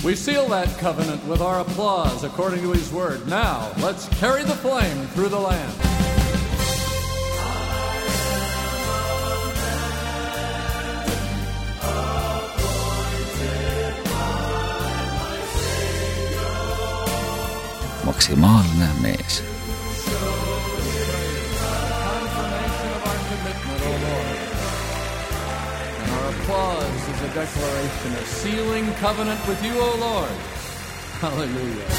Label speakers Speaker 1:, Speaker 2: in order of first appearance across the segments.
Speaker 1: We seal that covenant with our applause according to his word. Now, let's carry the flame through the land.
Speaker 2: Maksimaalne mees.
Speaker 1: Applause is a declaration of sealing covenant with you, O Lord. Hallelujah.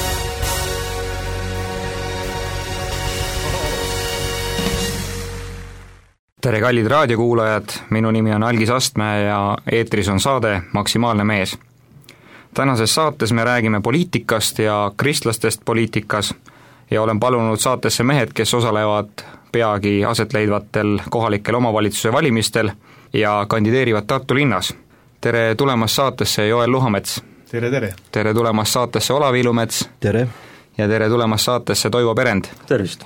Speaker 3: Tere kallid raadiokuulajad, minu nimi on Algis Astmäe ja eetris on saade Maksimaalne mees. Tänases saates me räägime poliitikast ja kristlastest poliitikas ja olen palunud saatesse mehed, kes osalevad peagi asetleidvatel kohalikel omavalitsuse valimistel ja kandideerivad Tartu linnas. Tere tulemast saatesse Joel Luhamets.
Speaker 4: Tere, tere.
Speaker 3: Tere tulemast saatesse Olav Ilumets.
Speaker 5: Tere.
Speaker 3: Ja tere tulemast saatesse Toivo Perend.
Speaker 5: Tervist.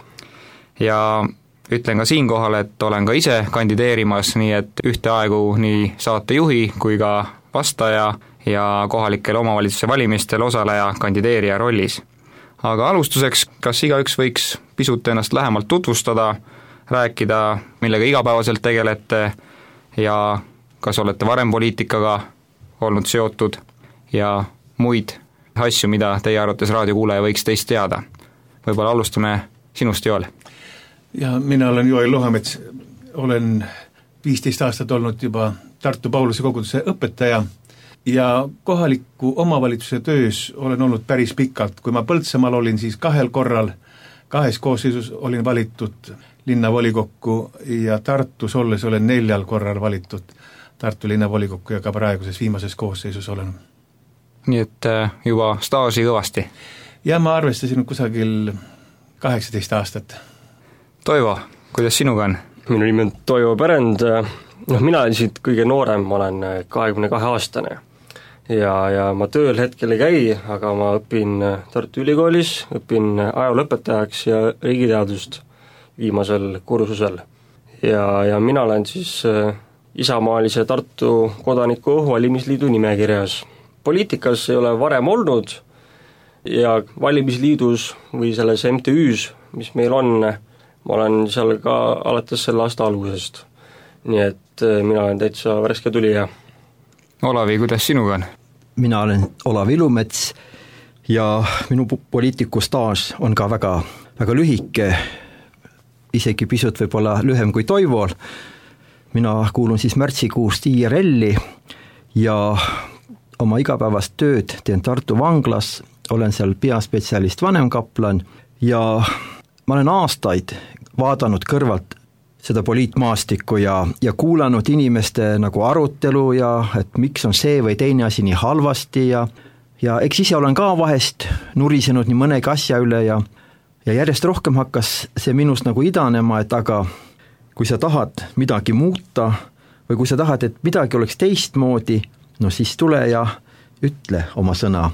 Speaker 3: Ja ütlen ka siinkohal, et olen ka ise kandideerimas, nii et ühteaegu nii saatejuhi kui ka vastaja ja kohalikel omavalitsuse valimistel osaleja kandideerija rollis. Aga alustuseks, kas igaüks võiks pisut ennast lähemalt tutvustada, rääkida, millega igapäevaselt tegelete ja kas olete varem poliitikaga olnud seotud ja muid asju, mida teie arvates raadiokuulaja võiks teist teada. Võib-olla alustame sinust, Joel.
Speaker 4: Ja mina olen Joel Luhamets, olen 15 aastat olnud juba Tartu Pauluse koguduse õpetaja ja kohaliku omavalitsuse töös olen olnud päris pikalt. Kui ma Põltsamaal olin, siis 2 korral, 2 koosseisus olin valitud linnavolikokku ja Tartus olles olen 4 korral valitud Tartu linnavolikokku ja ka praeguses viimases koosseisus olen.
Speaker 3: Nii et juba staaži kõvasti.
Speaker 4: Ja ma arvestasin kusagil 18 aastat.
Speaker 3: Toivo, kuidas sinuga on?
Speaker 5: Minu nimi on Toivo Perend, mina olen siit kõige noorem, ma olen 22 aastane ja ma tööl hetkel ei käi, aga ma õpin Tartu Ülikoolis, õpin ajalooõpetajaks ja riigiteadust viimasel kursusel. Ja mina olen siis isamaalise Tartu kodaniku valimisliidu nimekirjas. Poliitikas ei ole varem olnud ja valimisliidus või selles MTÜs, mis meil on, ma olen seal ka alates selle aasta algusest. Nii et mina olen täitsa värske tulija.
Speaker 3: Olavi, kuidas sinuga on?
Speaker 6: Mina olen Olav Ilumets ja minu poliitikustaaž on ka väga, väga lühike, isegi pisut võib-olla lühem kui Toivol. Mina kuulun siis märtsikuust IRL-i ja oma igapäevast tööd teen Tartu vanglas, olen seal peaspetsialist vanemkaplan ja ma olen aastaid vaadanud kõrvalt seda poliitmaastikku ja kuulanud inimeste nagu arutelu ja et miks on see või teine asi nii halvasti ja eks ise olen ka vahest nurisenud nii mõnegi asja üle ja järjest rohkem hakkas see minust nagu idanema, et aga kui sa tahad midagi muuta või kui sa tahad, et midagi oleks teistmoodi, no siis tule ja ütle oma sõna.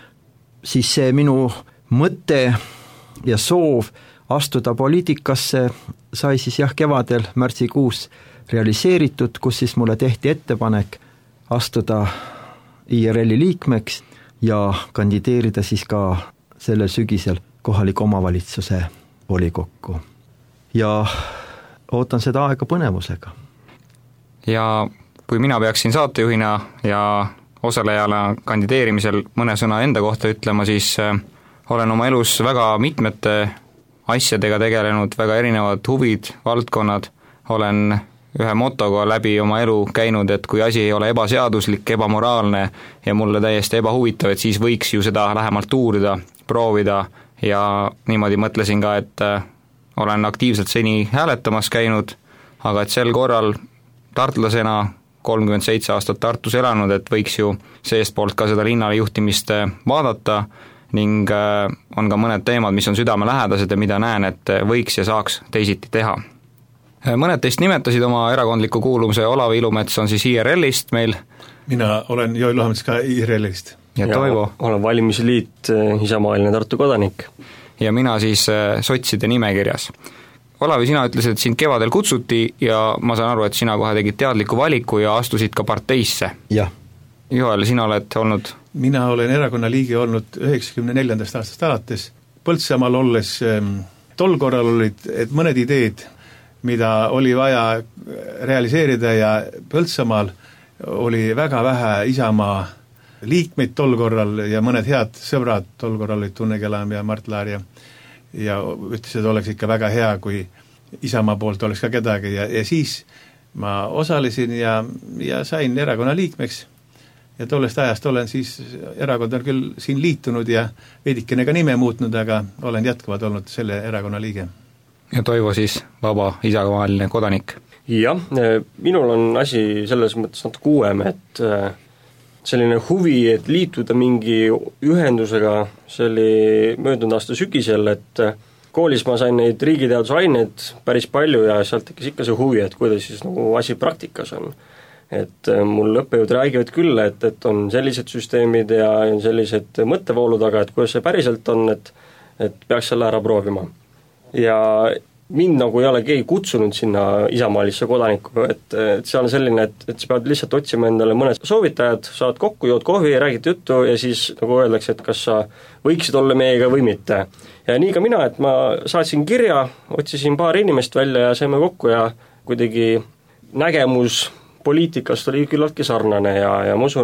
Speaker 6: Siis see minu mõte ja soov astuda poliitikasse sai siis kevadel märtsikuus realiseeritud, kus siis mulle tehti ettepanek astuda IRL-i liikmeks ja kandideerida siis ka sellel sügisel kohaliku omavalitsuse volikokku. Ja ootan seda aega põnevusega.
Speaker 3: Ja kui mina peaksin saatejuhina ja osalejana kandideerimisel mõne sõna enda kohta ütlema, siis olen oma elus väga mitmete asjadega tegelenud, väga erinevad huvid, valdkonnad, olen ühe motoga läbi oma elu käinud, et kui asi ei ole ebaseaduslik, ebamoraalne ja mulle täiesti ebahuvitav, et siis võiks ju seda lähemalt uurida, proovida ja niimoodi mõtlesin ka, et olen aktiivselt seni hääletamas käinud, aga et sel korral tartlasena 37 aastat Tartus elanud, et võiks ju seestpoolt ka seda linnale juhtimist vaadata ning on ka mõned teemad, mis on südamelähedased ja mida näen, et võiks ja saaks teisiti teha. Mõned teist nimetasid oma erakondliku kuulumuse, Olav Ilumets on siis IRL-ist meil.
Speaker 4: Mina olen Joel Luhamets ka IRL-ist.
Speaker 3: Ja Toivo?
Speaker 5: Olen valimisliit isamaaline Tartu kodanik.
Speaker 3: Ja mina siis sotside nimekirjas. Olavi, sina ütlesid, et sind kevadel kutsuti ja ma saan aru, et sina kohe tegid teadliku valiku ja astusid ka parteisse.
Speaker 6: Jah.
Speaker 3: Joel, sina oled olnud?
Speaker 4: Mina olen erakonna liige olnud 94. aastast alates. Põltsamaal olles tol korral olid mõned ideed, mida oli vaja realiseerida ja Põltsamaal oli väga vähe Isamaa liikmeid tol korral ja mõned head sõbrad tol korral olid Tunne Kelam ja Mart Laar ja ütles, et oleks ikka väga hea, kui Isamaa poolt oleks ka kedagi ja siis ma osalesin ja sain erakonna liikmeks ja tollest ajast olen siis, erakond on küll siin liitunud ja veidikene ka nime muutnud, aga olen jätkuvalt olnud selle erakonna liige.
Speaker 3: Ja Toivo siis vaba isamaavaline kodanik?
Speaker 5: Jah, minul on asi selles mõttes natuke uuem, et selline huvi, et liituda mingi ühendusega, see oli möödunud aasta sügisel, et koolis ma sain neid riigiteadusaineid päris palju ja sealt tekkis ikka see huvi, et kuidas siis nagu asi praktikas on. Et mul õppejõud räägivad küll, et on sellised süsteemid ja sellised mõttevoolud, aga et kuidas see päriselt on, et peaks selle ära proovima. Ja mind nagu ei ole keegi kutsunud sinna isamaalisse kodanikku, et see on selline, et sa pead lihtsalt otsima endale mõned soovitajad, saad kokku, jood kohvi, räägid juttu ja siis nagu öeldakse, et kas sa võiksid olla meiega või mitte. Ja nii ka mina, et ma saatsin kirja, otsisin paar inimest välja ja saime kokku ja kuidagi nägemus poliitikast oli küllaltki sarnane ja ma usun,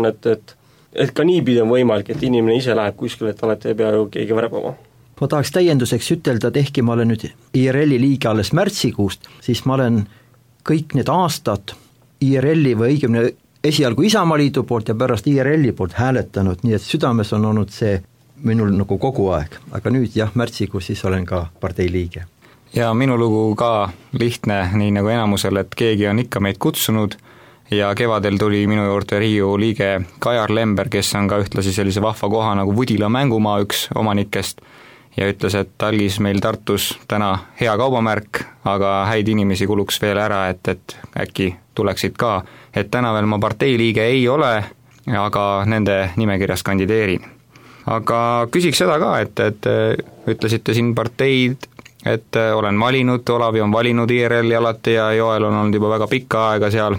Speaker 5: et ka niipidi on võimalik, et inimene ise läheb kuskile, et alati ei pea ju keegi värbama.
Speaker 6: Ma tahaks täienduseks ütelda, et ehkki ma olen nüüd IRL-i liige alles märtsikuust, siis ma olen kõik need aastad IRL-i või õigemini esialgu Isamaaliidu poolt ja pärast IRL-i poolt hääletanud, nii et südames on olnud see minul nagu kogu aeg, aga nüüd jah, märtsikuus siis olen ka partei liige.
Speaker 3: Ja minu lugu ka lihtne, nii nagu enamusel, et keegi on ikka meid kutsunud ja kevadel tuli minu juurde Riigikogu liige Kajar Lember, kes on ka ühtlasi sellise vahva koha nagu Vudila mängumaa üks omanikest ja ütles, et algis meil Tartus täna hea kaubamärk, aga häid inimesi kuluks veel ära, et äkki tuleksid ka, et täna veel ma partei liige ei ole, aga nende nimekirjas kandideerin. Aga küsiks seda ka, et ütlesite siin parteid, et olen valinud, Olavi on valinud IRL-i alati ja Joel on olnud juba väga pikka aega seal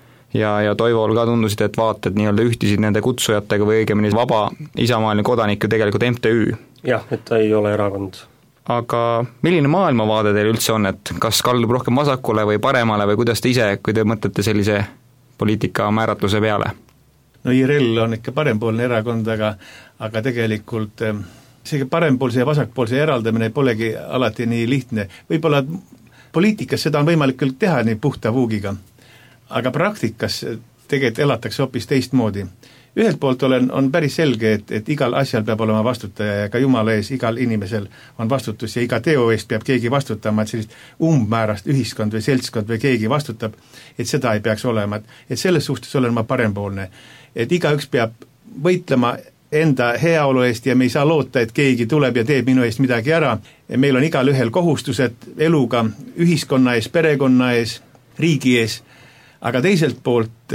Speaker 3: ja Toivol ka tundusid, et vaated nii-öelda ühtisid nende kutsujatega või õigemini vaba isamaaline kodanik ju tegelikult MTÜ.
Speaker 5: Jah, et ta ei ole erakond.
Speaker 3: Aga milline maailmavaade teil üldse on, et kas kaldub rohkem vasakule või paremale või kuidas te ise, kui te mõtlete sellise poliitika määratluse peale?
Speaker 4: No IRL on ikka parempoolne erakond, aga tegelikult see parempoolse ja vasakpoolse eraldamine polegi alati nii lihtne. Võib-olla poliitikas seda on võimalik küll teha nii puhta vuugiga, aga praktikas tegelikult elatakse hoopis teistmoodi. Ühelt poolt on päris selge, et igal asjal peab olema vastutaja ja ka Jumala ees igal inimesel on vastutus ja iga teo eest peab keegi vastutama, et sellist umbmäärast ühiskond või seltskond või keegi vastutab, et seda ei peaks olema. Et selles suhtes olen ma parempoolne. Et igaüks peab võitlema enda heaolu eest ja me ei saa loota, et keegi tuleb ja teeb minu eest midagi ära. Meil on igal ühel kohustused eluga, ühiskonna ees, perekonna ees, riigi ees, aga teiselt poolt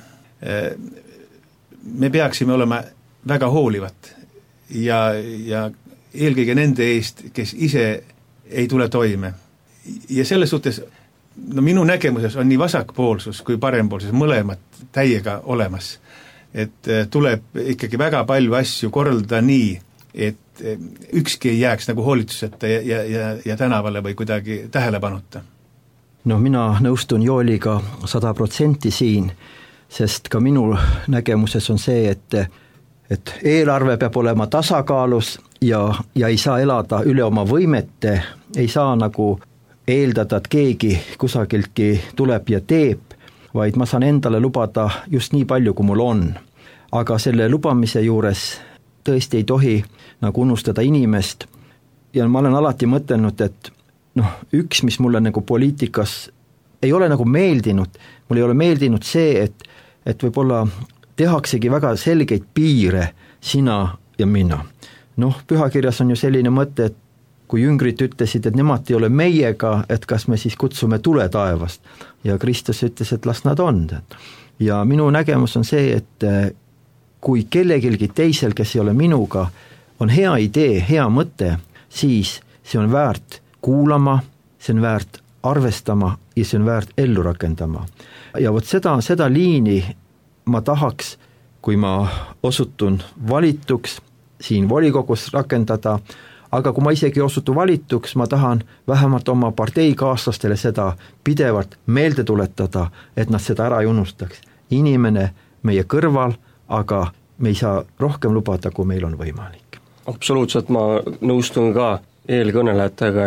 Speaker 4: me peaksime olema väga hoolivad ja eelkõige nende eest, kes ise ei tule toime. Ja selles suhtes, no minu nägemuses on nii vasakpoolsus kui parempoolsus mõlemad täiega olemas. Et tuleb ikkagi väga palju asju korraldada nii, et ükski ei jääks nagu hoolituseta ja tänavale või kuidagi tähelepanuta.
Speaker 6: No mina nõustun Jooliga 100% siin, sest ka minu nägemuses on see, et eelarve peab olema tasakaalus ja ei saa elada üle oma võimete, ei saa nagu eeldada, et keegi kusagiltki tuleb ja teeb, vaid ma saan endale lubada just nii palju, kui mul on. Aga selle lubamise juures tõesti ei tohi nagu unustada inimest ja ma olen alati mõtelnud, et üks, mis mulle nagu poliitikas ei ole nagu meeldinud, mul ei ole meeldinud see, et võib-olla tehaksegi väga selgeid piire sina ja mina. Pühakirjas on ju selline mõte, et kui jüngrid ütlesid, et nemad ei ole meiega, et kas me siis kutsume tule taevast. Ja Kristus ütles, et las nad on. Ja minu nägemus on see, et kui kellegilgi teisel, kes ei ole minuga, on hea idee, hea mõte, siis see on väärt kuulama, see on väärt arvestama ja see on väärt ellu rakendama. Ja vot seda liini ma tahaks kui ma osutun valituks siin volikogus rakendada, aga kui ma isegi osutu valituks, ma tahan vähemalt oma parteikaaslastele seda pidevalt meelde tuletada, et nad seda ära ei unustaks. Inimene meie kõrval, aga me ei saa rohkem lubada, kui meil on võimalik.
Speaker 5: Absoluutselt, ma nõustun ka eelkõnelejatega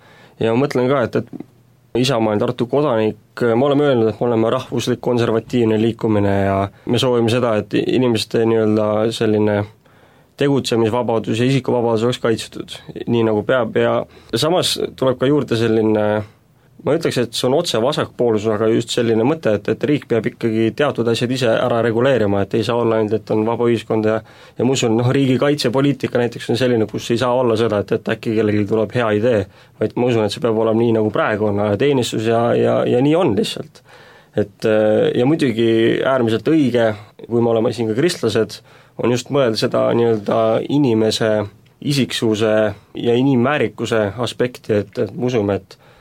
Speaker 5: ja mõtlen ka, et Isamaa on Tartu kodanik, me oleme öelnud, et me oleme rahvuslik konservatiivne liikumine ja me soovime seda, et inimeste nii-öelda selline tegutsemisvabadus ja isikuvabadus oleks kaitstud, nii nagu peab ja samas tuleb ka juurde selline, ma ütleks, et see on otse vasakpoolsus, aga just selline mõte, et riik peab ikkagi teatud asjad ise ära reguleerima, et ei saa olla ainult, et on vaba ühiskond ja ma usun, riigi kaitsepoliitika näiteks on selline, kus ei saa olla seda, et äkki kellelgi tuleb hea idee, vaid ma usun, et see peab olema nii, nagu praegu on teenistus ja nii on lihtsalt. Et ja muidugi äärmiselt õige, kui me oleme siin ka kristlased, on just mõelda seda nii-öelda inimese isiksuse ja inimväärikuse aspekti, et me usume,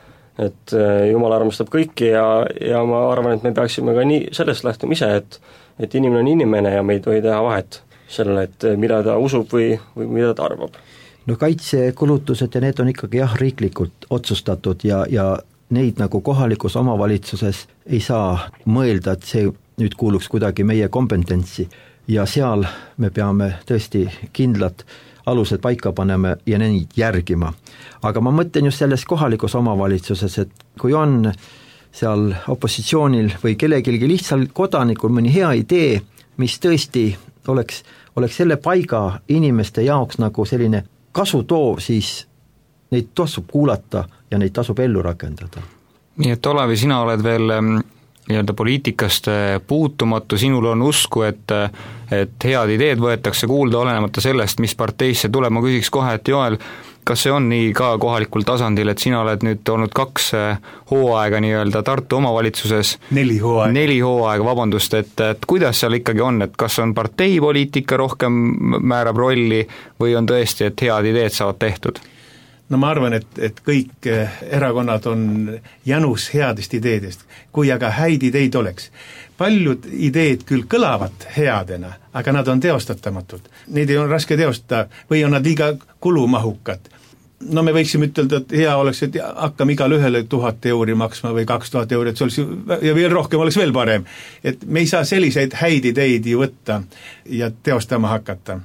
Speaker 5: et Jumal armastab kõiki ja ma arvan, et me peaksime ka nii sellest lähtuma ise, et inimene on inimene ja me ei tohi teha vahet sellele, et mida ta usub või mida ta arvab.
Speaker 6: No kaitsekulutused ja need on ikkagi riiklikult otsustatud ja neid nagu kohalikus omavalitsuses ei saa mõelda, et see nüüd kuuluks kuidagi meie kompetentsi ja seal me peame tõesti kindlad alused paika paneme ja neid järgima. Aga ma mõtlen just selles kohalikus omavalitsuses, et kui on seal opositsioonil või kellelgi lihtsalt kodanikul mõni hea idee, mis tõesti oleks selle paiga inimeste jaoks nagu selline kasutoov, siis neid tasub kuulata ja neid tasub ellu rakendada.
Speaker 3: Nii et Olavi, sina oled veel nii-öelda poliitikast puutumatu, sinul on usku, et head ideed võetakse kuulda olenemata sellest, mis parteisse tuleb. Ma küsiks kohe, et Joel, kas see on nii ka kohalikul tasandil, et sina oled nüüd olnud 2 hooaega nii-öelda Tartu omavalitsuses?
Speaker 4: 4
Speaker 3: hooaega, vabandust, et kuidas seal ikkagi on, et kas on parteipoliitika rohkem määrab rolli või on tõesti, et head ideed saavad tehtud?
Speaker 4: No ma arvan, et kõik erakonnad on janus headest ideedest, kui aga häid ideid oleks. Paljud ideed küll kõlavad headena, aga nad on teostatamatud. Neid ei ole raske teostada või on nad liiga kulumahukad. No me võiksime ütelda, et hea oleks, et hakkame igale ühele 1000 euri maksma või 2000 euri, et see oleks, ja veel rohkem oleks veel parem. Et me ei saa selliseid häid ideid ju võtta ja teostama hakata.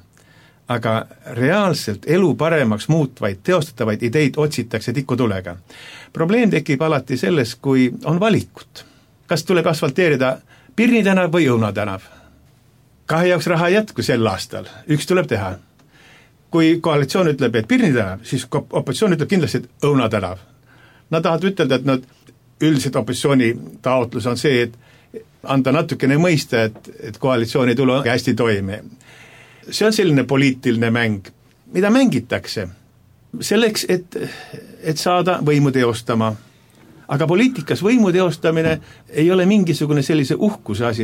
Speaker 4: Aga reaalselt elu paremaks muutvaid, teostatavaid ideid otsitakse tikutulega. Probleem tekib alati selles, kui on valikut. Kas tuleb asfalteerida Pirni tänav või Õuna tänav? 2 jaoks raha ei jätku sel aastal, 1 tuleb teha. Kui koalitsioon ütleb, et Pirni tänav, siis opositsioon ütleb kindlasti, et Õuna tänav. Nad tahavad ütelda, et üldiselt opositsiooni taotlus on see, et anda natukene mõista, et koalitsioon ei tule hästi toime. See on selline poliitiline mäng, mida mängitakse selleks, et saada võimu teostama. Aga poliitikas võimu teostamine ei ole mingisugune sellise uhkuse asi,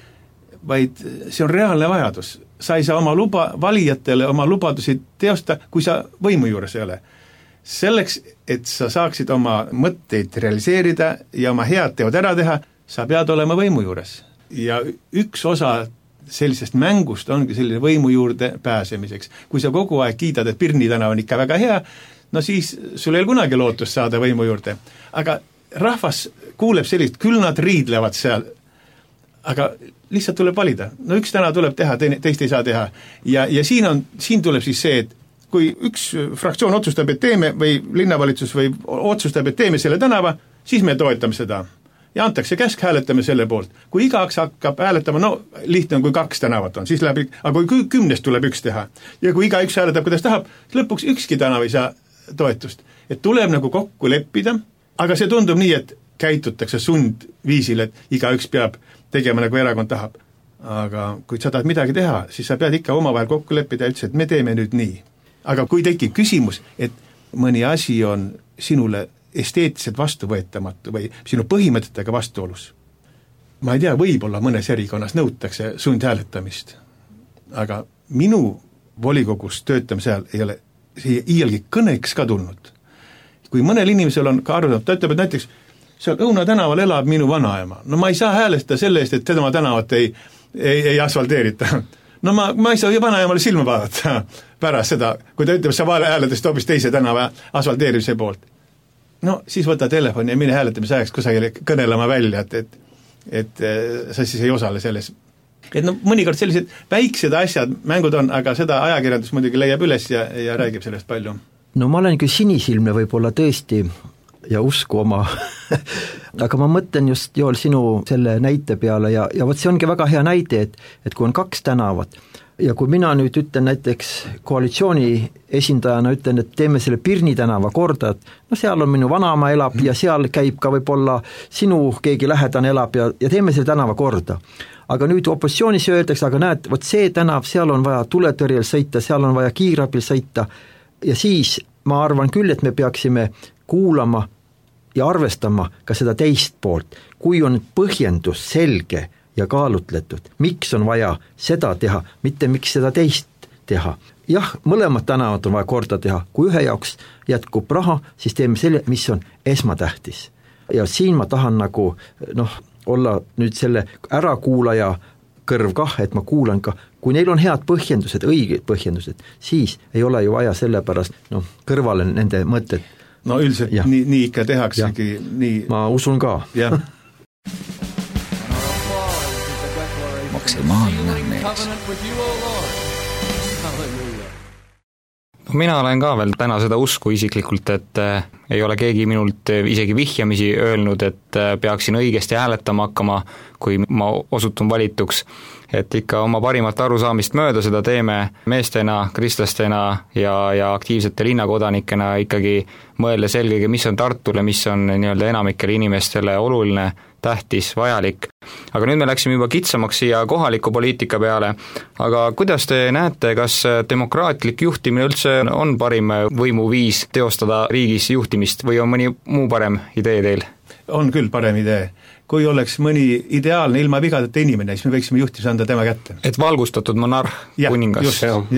Speaker 4: vaid see on reaalne vajadus. Sa ei saa oma valijatele oma lubadusi teosta, kui sa võimu juures ei ole. Selleks, et sa saaksid oma mõtteid realiseerida ja oma head teod ära teha, sa pead olema võimu juures. Ja üks osa sellisest mängust ongi selline võimu juurde pääsemiseks. Kui sa kogu aeg kiidad, et Pirni tänav on ikka väga hea, no siis sul ei ole kunagi lootust saada võimu juurde. Aga rahvas kuuleb sellist, küll nad riidlevad seal, aga lihtsalt tuleb valida. No üks täna tuleb teha, teist ei saa teha. Ja siin tuleb siis see, et kui üks fraktsioon otsustab, et teeme, või linnavalitsus või otsustab, et teeme selle tänava, siis me toetame seda. Ja antakse käsk, hääletame selle poolt. Kui igaks hakkab hääletama, no lihtne on, kui 2 tänavat on, siis läbi, aga kui 10 tuleb 1 teha. Ja kui igaüks hääletab, kuidas tahab, lõpuks ükski tänav ei saa toetust. Et tuleb nagu kokku leppida, aga see tundub nii, et käitutakse sundviisil, et igaüks peab tegema, nagu erakond tahab. Aga kui sa tahad midagi teha, siis sa pead ikka omavahel kokku leppida ja ütles, et me teeme nüüd nii. Aga kui tekib küsimus, et mõni asi on sinule esteetiliselt vastuvõetamatu või sinu põhimõtetega vastuolus. Ma ei tea, võib-olla mõnes erikonnas nõutakse sundhääletamist, aga minu volikogus töötamise ajal ei ole iialgi kõneks ka tulnud. Kui mõnel inimesel on ka arvatud, ta ütleb, et näiteks seal Õuna tänaval elab minu vanaema. No ma ei saa häälestada selle eest, et tema tänavat ei asfalteerita. No ma ei saa ju vanaemale silma vaadata pärast seda, kui ta ütleb, sa hääletasite hoopis teise tänava asfalteerimise poolt. No siis võta telefoni ja mine hääletamise ajaks kusagile kõnelema välja, et sa siis ei osale selles. Et no mõnikord sellised väiksed asjad, mängud on, aga seda ajakirjandus muidugi leiab üles ja räägib sellest palju.
Speaker 6: No ma olen küll sinisilmne võib-olla tõesti ja usku oma aga ma mõtlen just, Joel, sinu selle näite peale ja võt see ongi väga hea näide, et kui on 2 tänavat ja kui mina nüüd ütlen näiteks koalitsiooni esindajana ütlen, et teeme selle Pirni tänava korda, et no seal on minu vanaema elab ja seal käib ka võib-olla sinu keegi lähedane elab ja teeme selle tänava korda. Aga nüüd opositsioonis öeldakse, aga näed, võt see tänav, seal on vaja tuletõrjel sõita, seal on vaja kiirabil sõita ja siis ma arvan küll, et me peaksime kuulama ja arvestama ka seda teist poolt, kui on põhjendus selge ja kaalutletud, miks on vaja seda teha, mitte miks seda teist teha. Jah, mõlemad tänavad on vaja korda teha, kui ühe jaoks jätkub raha, siis teeme selle, mis on esmatähtis. Ja siin ma tahan nagu olla nüüd selle ärakuulaja kõrv kah, et ma kuulan ka, kui neil on head põhjendused, õiged põhjendused, siis ei ole ju vaja selle pärast kõrvale nende mõtted.
Speaker 4: No üldiselt nii ikka tehaksegi. Nii...
Speaker 6: Ma usun ka.
Speaker 4: Jah.
Speaker 2: Maksimaalne mees.
Speaker 3: Mina olen ka veel täna seda usku isiklikult, et ei ole keegi minult isegi vihjamisi öelnud, et peaksin õigesti hääletama hakkama, kui ma osutun valituks, et ikka oma parimat arusaamist mööda seda teeme meestena, kristlastena ja aktiivsete linnakodanikena ikkagi mõelda selgegi, mis on Tartule, mis on nii-öelda enamikele inimestele oluline, tähtis, vajalik. Aga nüüd me läksime juba kitsamaks siia kohaliku poliitika peale, aga kuidas te näete, kas demokraatlik juhtimine üldse on parim võimuviis teostada riigis juhtimist või on mõni muu parem idee teil?
Speaker 4: On küll parem idee. Kui oleks mõni ideaalne ilma vigadeta inimene, siis me võiksime juhtimise anda tema kätte.
Speaker 3: Et valgustatud monarh, kuningas.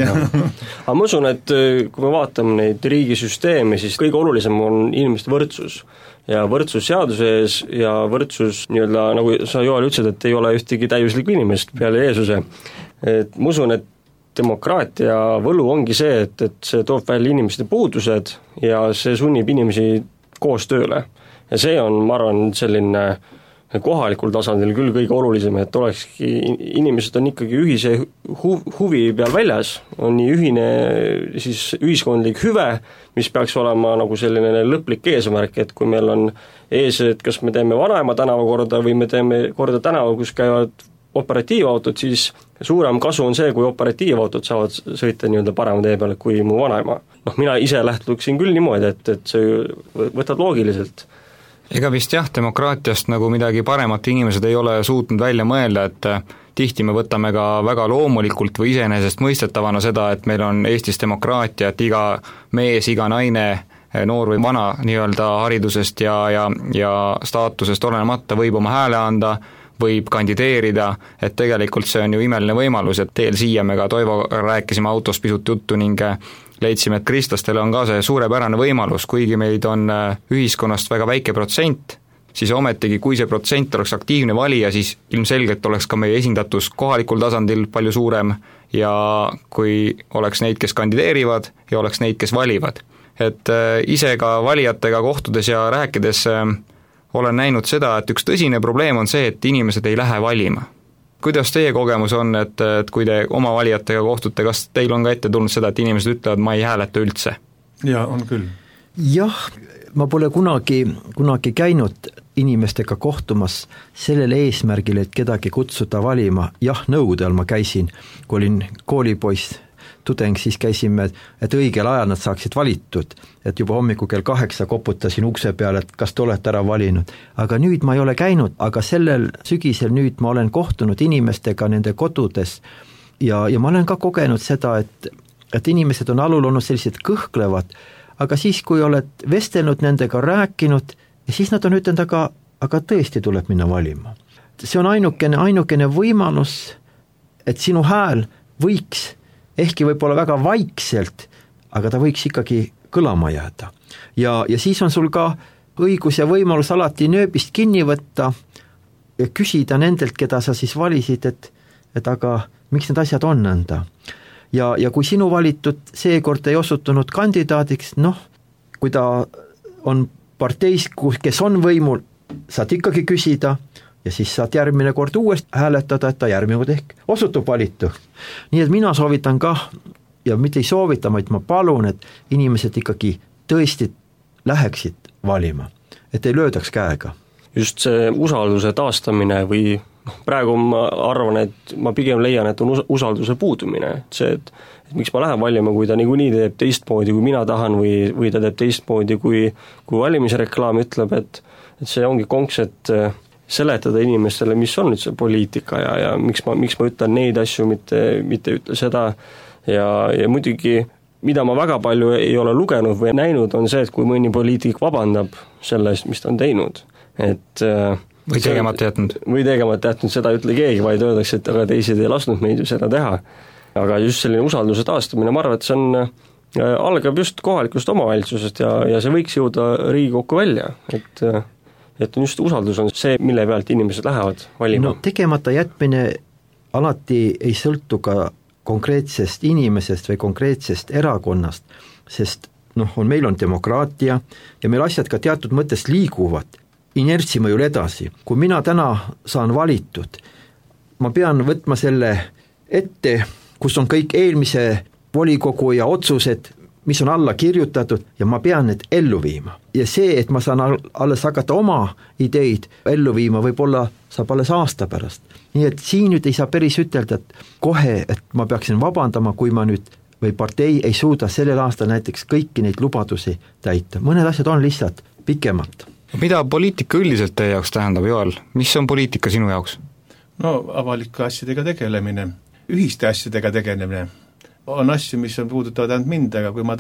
Speaker 5: Aga ma usun, et kui me vaatame neid riigisüsteeme, siis kõige olulisem on inimeste võrdsus. Ja võrdsus seaduse ees ja võrdsus nii-öelda, nagu sa Joel ütlesid, et ei ole ühtegi täiuslikku inimest peale Jeesuse. Et ma usun, et demokraatia võlu ongi see, et see toob välja inimeste puudused ja see sunnib inimesi koos tööle. Ja see on, ma arvan, selline kohalikul tasandil küll kõige olulisem, et olekski, inimesed on ikkagi ühise huvi peal väljas, on nii ühine siis ühiskondlik hüve, mis peaks olema nagu selline lõplik eesmärk, et kui meil on ees, et kas me teeme vanaema tänava korda või me teeme korda tänava, kus käivad operatiivautod, siis suurem kasu on see, kui operatiivautod saavad sõita nii-öelda parema tee peale kui mu vanaema. Mina ise lähtuksin küll niimoodi, et see võtad loogiliselt.
Speaker 3: Ega vist jah, demokraatiast nagu midagi paremat inimesed ei ole suutnud välja mõelda, et tihti me võtame ka väga loomulikult või iseenesest mõistetavana seda, et meil on Eestis demokraatia, et iga mees, iga naine, noor või vana nii-öelda haridusest ja staatusest olenemata võib oma hääle anda, võib kandideerida, et tegelikult see on ju imeline võimalus, et teel siia me ka Toivo rääkisime autost pisut juttu ning leidsime, et kristlastel on ka see suurepärane võimalus, kuigi meid on ühiskonnast väga väike protsent, siis ometigi, kui see protsent oleks aktiivne valija, siis ilmselgelt oleks ka meie esindatus kohalikul tasandil palju suurem ja kui oleks neid, kes kandideerivad ja oleks neid, kes valivad. Et ise ka valijatega kohtudes ja rääkides olen näinud seda, et üks tõsine probleem on see, et inimesed ei lähe valima. Kuidas teie kogemus on, et kui te oma valijatega kohtute, kas teil on ka ette tulnud seda, et inimesed ütlevad, ma ei hääleta üldse?
Speaker 4: Jaa, on küll.
Speaker 6: Jah, ma pole kunagi käinud inimestega kohtumas sellele eesmärgile, et kedagi kutsuda valima. Jah, nõudel ma käisin, kui olin koolipoiss, tudeng, siis käisime, et õigel ajal nad saaksid valitud, et juba hommiku kell 8 koputasin ukse peale, et kas te olete ära valinud. Aga nüüd ma ei ole käinud, aga sellel sügisel nüüd ma olen kohtunud inimestega nende kodudes ja ma olen ka kogenud seda, et inimesed on alul olnud sellised kõhklevad, aga siis, kui oled vestelnud nendega, rääkinud, ja siis nad on ütelnud, aga tõesti tuleb minna valima. See on ainukene võimalus, et sinu hääl võiks ehkki võib-olla väga vaikselt, aga ta võiks ikkagi kõlama jääda. Ja siis on sul ka õigus ja võimalus alati nööbist kinni võtta ja küsida nendelt, keda sa siis valisid, et aga miks need asjad on nõnda. Ja kui sinu valitud seekord ei osutunud kandidaadiks, noh, kui ta on parteis, kes on võimul, saad ikkagi küsida ja siis saad järgmine kord uuesti hääletada, et ta järgmine kord ehk osutub valitu. Nii et mina soovitan kah, ja mitte ei soovita, vaid ma palun, et inimesed ikkagi tõesti läheksid valima, et ei löödaks käega.
Speaker 5: Just see usalduse taastamine või praegu ma arvan, et ma pigem leian, et on usalduse puudumine, et see, et miks ma lähen valima, kui ta niikuinii teeb teistmoodi, kui mina tahan või ta teeb teistmoodi, kui valimisreklaam ütleb, et see ongi konks, et seletada inimestele, mis on nüüd see poliitika ja miks ma ütlen neid asju, mitte ütle seda ja muidugi mida ma väga palju ei ole lugenud või näinud, on see, et kui mõni poliitik vabandab selle eest, mis ta on teinud, et
Speaker 3: või tegemata jätnud.
Speaker 5: Või tegemata jätnud, seda ei ütle keegi, vaid öeldakse, et aga teised ei lasknud meid ju seda teha. Aga just selline usalduse taastamine, ma arvan, et see on, algab just kohalikust omavalitsusest ja see võiks jõuda Riigikokku välja, et just usaldus on see, mille pealt inimesed lähevad valima.
Speaker 6: No tegemata jätmine alati ei sõltu ka konkreetsest inimesest või konkreetsest erakonnast, sest meil on demokraatia ja meil asjad ka teatud mõttes liiguvad inertsi mõjul edasi. Kui mina täna saan valitud, ma pean võtma selle ette, kus on kõik eelmise volikogu ja otsused, mis on alla kirjutatud ja ma pean need ellu viima. Ja see, et ma saan alles hakata oma ideid ellu viima, võib-olla saab alles aasta pärast. Nii et siin nüüd ei saa päris ütelda, et kohe, et ma peaksin vabandama, kui ma nüüd või partei ei suuda sellel aastal näiteks kõiki neid lubadusi täita. Mõned asjad on lihtsalt pikemalt.
Speaker 3: Mida poliitika üldiselt teie jaoks tähendab, Joel? Mis on poliitika sinu jaoks?
Speaker 4: No avalike asjadega tegelemine, ühiste asjadega tegelemine. On asju, mis on puudutavad ainult mind, aga kui ma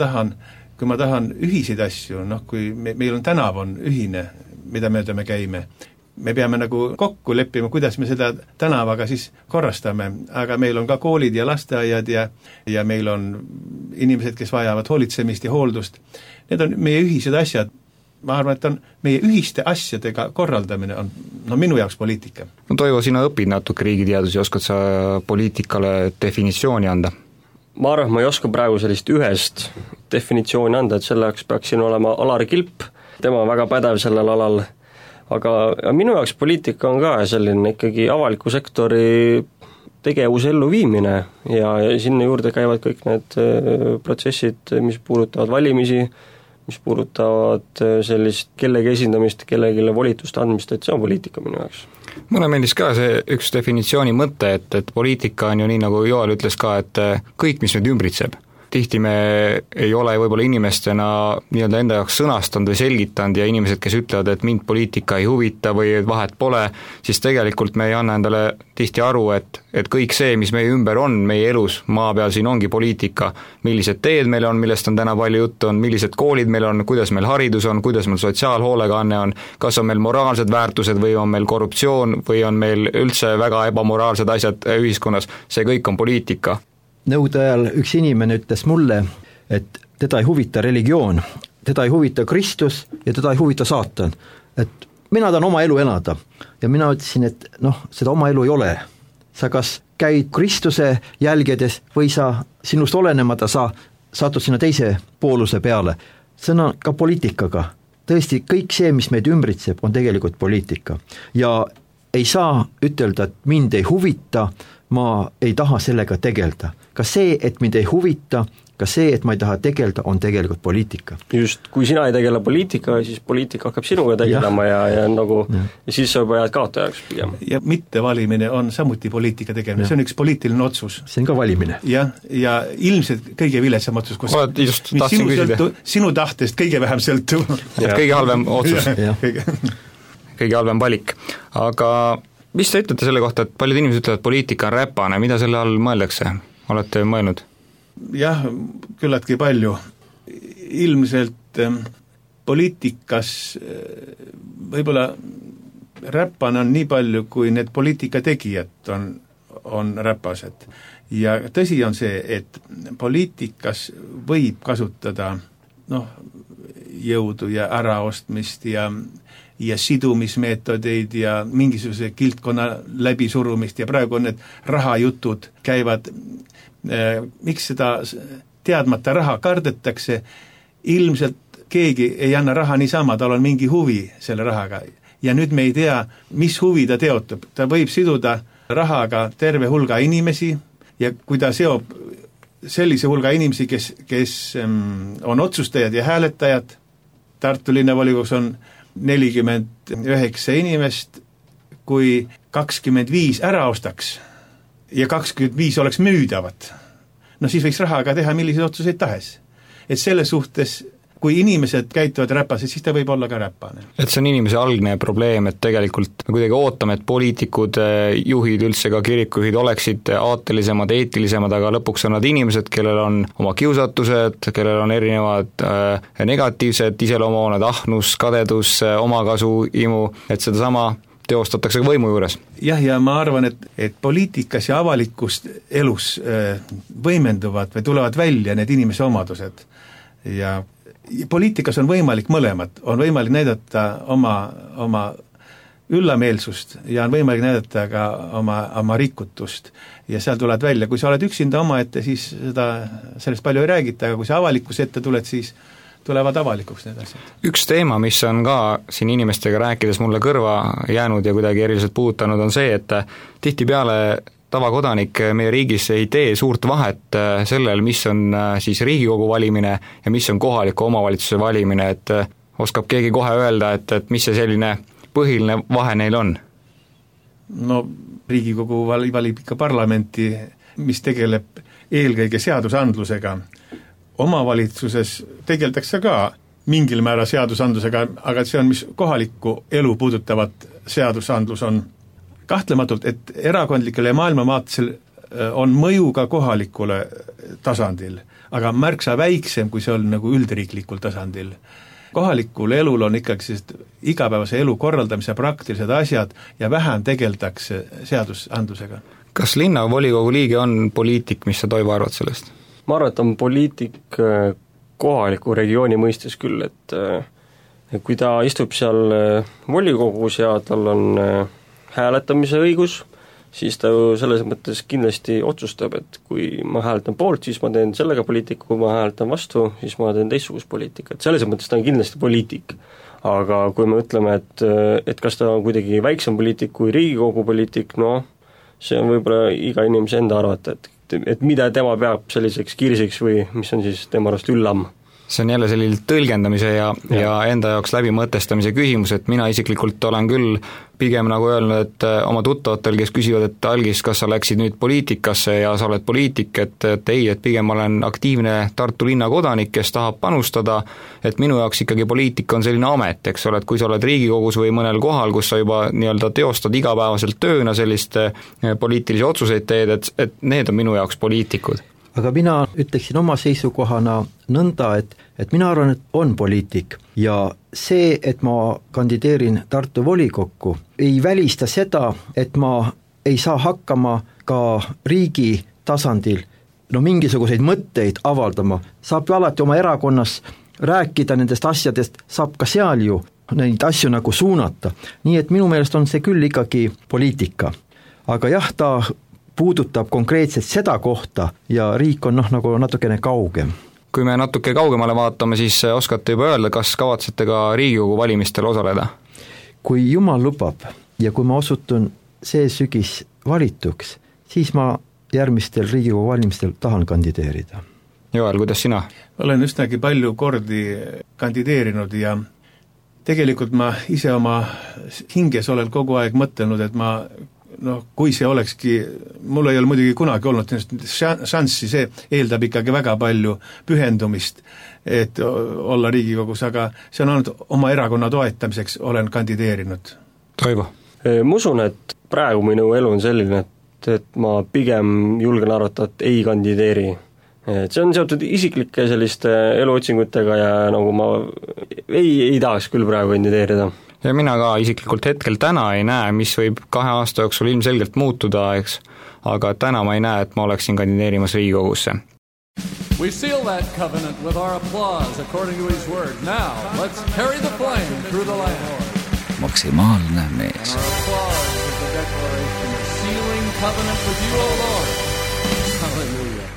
Speaker 4: tahan ühiseid asju, kui meil on tänav on ühine, mida mööda me käime, me peame nagu kokku leppima, kuidas me seda tänavaga siis korrastame, aga meil on ka koolid ja lasteaiad ja meil on inimesed, kes vajavad hoolitsemist ja hooldust. Need on meie ühised asjad. Ma arvan, et on meie ühiste asjadega korraldamine on minu jaoks poliitika.
Speaker 3: No Toivo, sina õpid natuke riigiteadusi, oskad sa poliitikale definitsiooni anda?
Speaker 5: Ma arvan, ma ei oska praegu sellist ühest definitsiooni anda, et selle jaoks peaksin olema Alar Kilp, tema on väga pädev sellel alal, aga minu jaoks poliitika on ka selline ikkagi avaliku sektori tegevuse ellu viimine ja sinna juurde käivad kõik need protsessid, mis puudutavad valimisi, mis puudutavad sellist kellegi esindamist, kellegile volituste andmist, et see on poliitika minu jaoks.
Speaker 3: Mulle meeldis ka see üks definitsiooni mõte, et poliitika on ju nii, nagu Joel ütles ka, et kõik, mis meid ümbritseb. Tihti me ei ole võib-olla inimestena nii-öelda enda jaoks sõnastanud või selgitanud ja inimesed, kes ütlevad, et mind poliitika ei huvita või vahet pole, siis tegelikult me ei anna endale tihti aru, et kõik see, mis meie ümber on, meie elus, maa peal siin ongi poliitika, millised teed meil on, millest on täna palju juttu on, millised koolid meil on, kuidas meil haridus on, kuidas meil sotsiaalhoolekanne on, kas on meil moraalsed väärtused või on meil korruptsioon või on meil üldse väga ebamoraalsed asjad ühiskonnas, see kõik on poliitika.
Speaker 6: Nõude ajal üks inimene ütles mulle, et teda ei huvita religioon, teda ei huvita Kristus ja teda ei huvita saatan. Et mina tahan oma elu elada ja mina ütlesin, et seda oma elu ei ole. Sa kas käid Kristuse jälgedes või sa sinust olenemata sa satud sinna teise pooluse peale. See on ka poliitikaga. Tõesti, kõik see, mis meid ümbritseb, on tegelikult poliitika. Ja ei saa ütelda, et mind ei huvita, ma ei taha sellega tegelda. Ka see, et mind ei huvita, ka see, et ma ei taha tegelda, on tegelikult poliitika.
Speaker 5: Just, kui sina ei tegele poliitika, siis poliitika hakkab sinuga tegelema ja siis sa juba jääd kaotajaks pigem. Ja
Speaker 4: mitte valimine on samuti poliitika tegemine, see on üks poliitiline otsus.
Speaker 6: See on ka valimine.
Speaker 4: Ja ilmselt kõige viletsam otsus, kus sinu tahtest kõige vähem sõltub.
Speaker 3: Kõige halvem otsus. Kõige halvem valik. Aga mis te ütlete selle kohta, et paljud inimesed ütlevad, et poliitika on räpane, mida selle all mõeldakse? Olete mõelnud?
Speaker 4: Jah, küllaltki palju. Ilmselt poliitikas võib-olla räpane on nii palju, kui need poliitika tegijad on räpased. Ja tõsi on see, et poliitikas võib kasutada jõudu ja äraostmist ja ja sidumismeetodeid ja mingisuguse kiltkonna läbisurumist ja praegu on need rahajutud käivad, miks seda teadmata raha kardetakse, ilmselt keegi ei anna raha niisama, tal on mingi huvi selle rahaga ja nüüd me ei tea, mis huvi ta teotab, ta võib siduda rahaga terve hulga inimesi ja kui ta seob sellise hulga inimesi, kes on otsustajad ja hääletajad, Tartu linnavolikogus on 49 inimest, kui 25 ära ostaks ja 25 oleks müüdavad, no siis võiks rahaga teha milliseid otsuseid tahes. Et selle suhtes, kui inimesed käituvad räpased, siis ta võib olla ka räpane.
Speaker 3: Et see on inimese algne probleem, et tegelikult me kuidagi ootame, et poliitikud, juhid, üldse ka kirikujuhid oleksid aatelisemad, eetilisemad, aga lõpuks on nad inimesed, kellel on oma kiusatused, kellel on erinevad negatiivsed iseloomujooned, ahnus, kadedus, omakasuimu, et sedasama teostatakse võimu juures.
Speaker 4: Jah, ja ma arvan, et poliitikas ja avalikust elus võimenduvad või tulevad välja need inimese omadused ja poliitikas on võimalik mõlemad, on võimalik näidata oma üllameelsust ja on võimalik näidata ka oma rikutust ja seal tuled välja, kui sa oled üksinda omaette, siis sellest palju ei räägita, aga kui sa avalikus ette tuled, siis tulevad avalikuks need asjad. Üks
Speaker 3: teema, mis on ka siin inimestega rääkides mulle kõrva jäänud ja kuidagi eriliselt puudutanud, on see, et tihtipeale tavakodanik meie riigis ei tee suurt vahet sellel, mis on siis Riigikogu valimine ja mis on kohaliku omavalitsuse valimine, et oskab keegi kohe öelda, et mis see selline põhiline vahe neil on?
Speaker 4: No Riigikogu valib ikka parlamenti, mis tegeleb eelkõige seadusandlusega. Omavalitsuses tegeldakse ka mingil määra seadusandlusega, aga see on, mis kohalikku elu puudutavat seadusandlus on. Kahtlematult, et erakondlikele ja maailmamaatsel on mõju ka kohalikule tasandil, aga märksa väiksem, kui see on nagu üldriiklikul tasandil. Kohalikul elul on ikkagi igapäevase elu korraldamise praktilised asjad ja vähem tegeldakse seadusandlusega. Kas
Speaker 3: linnavolikogu liige on poliitik, mis sa, Toivo, arvad sellest?
Speaker 5: Ma arvan, et on poliitik kohaliku regiooni mõistes küll, et kui ta istub seal volikogus ja tal on hääletamise õigus, siis ta ju selles mõttes kindlasti otsustab, et kui ma hääletan poolt, siis ma teen sellega poliitiku, kui ma hääletan vastu, siis ma teen teistsugust poliitikat. Selles mõttes ta on kindlasti poliitik. Aga kui me ütleme, et kas ta on kuidagi väiksem poliitik kui Riigikogu poliitik, no see on võib-olla iga inimese enda arvata, et mida tema peab selliseks kirsiks või mis on siis tema arvast üllam.
Speaker 3: See on jälle selline tõlgendamise ja enda jaoks läbimõtestamise küsimus, et mina isiklikult olen küll pigem nagu öelnud, et oma tuttavatel, kes küsivad, et algis, kas sa läksid nüüd poliitikasse ja sa oled poliitik, et ei, et pigem olen aktiivne Tartu linna kodanik, kes tahab panustada, et minu jaoks ikkagi poliitika on selline amet, eks ole, et kui sa oled Riigikogus või mõnel kohal, kus sa juba nii-öelda teostad igapäevaselt tööna sellist poliitilisi otsuseid teed, et need on minu jaoks poliitikud.
Speaker 6: Aga mina ütleksin oma seisukohana nõnda, et mina arvan, et on poliitik ja see, et ma kandideerin Tartu volikokku, ei välista seda, et ma ei saa hakkama ka riigi tasandil mingisuguseid mõtteid avaldama, saab ju alati oma erakonnas rääkida nendest asjadest, saab ka seal ju neid asju nagu suunata, nii et minu meelest on see küll ikkagi poliitika. Aga jah, ta puudutab konkreetselt seda kohta ja riik on nagu natukene kaugem.
Speaker 3: Kui me natuke kaugemale vaatame, siis oskate juba öelda, kas kavatsete ka Riigikogu valimistel osaleda?
Speaker 6: Kui Jumal lubab ja kui ma osutun see sügis valituks, siis ma järgmistel Riigikogu valimistel tahan kandideerida.
Speaker 3: Joel, kuidas sina?
Speaker 4: Olen üsnagi palju kordi kandideerinud ja tegelikult ma ise oma hinges olen kogu aeg mõtelnud, et ma kui see olekski, mul ei ole muidugi kunagi olnud šanssi, see eeldab ikkagi väga palju pühendumist, et olla Riigikogus, aga see on olnud oma erakonna toetamiseks, olen kandideerinud.
Speaker 3: Toivo?
Speaker 5: Ma usun, et praegu minu elu on selline, et ma pigem julgen arvata, et ei kandideeri. Et see on seotud isiklike selliste eluotsingutega ja nagu ma ei tahaks küll praegu kandideerida.
Speaker 3: Ja mina ka isiklikult hetkel täna ei näe, mis võib 2 aasta jooksul ilmselgelt muutuda, eks, aga täna ma ei näe, et ma oleksin kandideerimas Riigikogusse.
Speaker 1: We seal that covenant with our applause according to his word. Now, let's carry the flame through the land.
Speaker 2: maksimaalne mees.
Speaker 1: And our applause is a declaration of sealing covenant with you, O Lord. Hallelujah.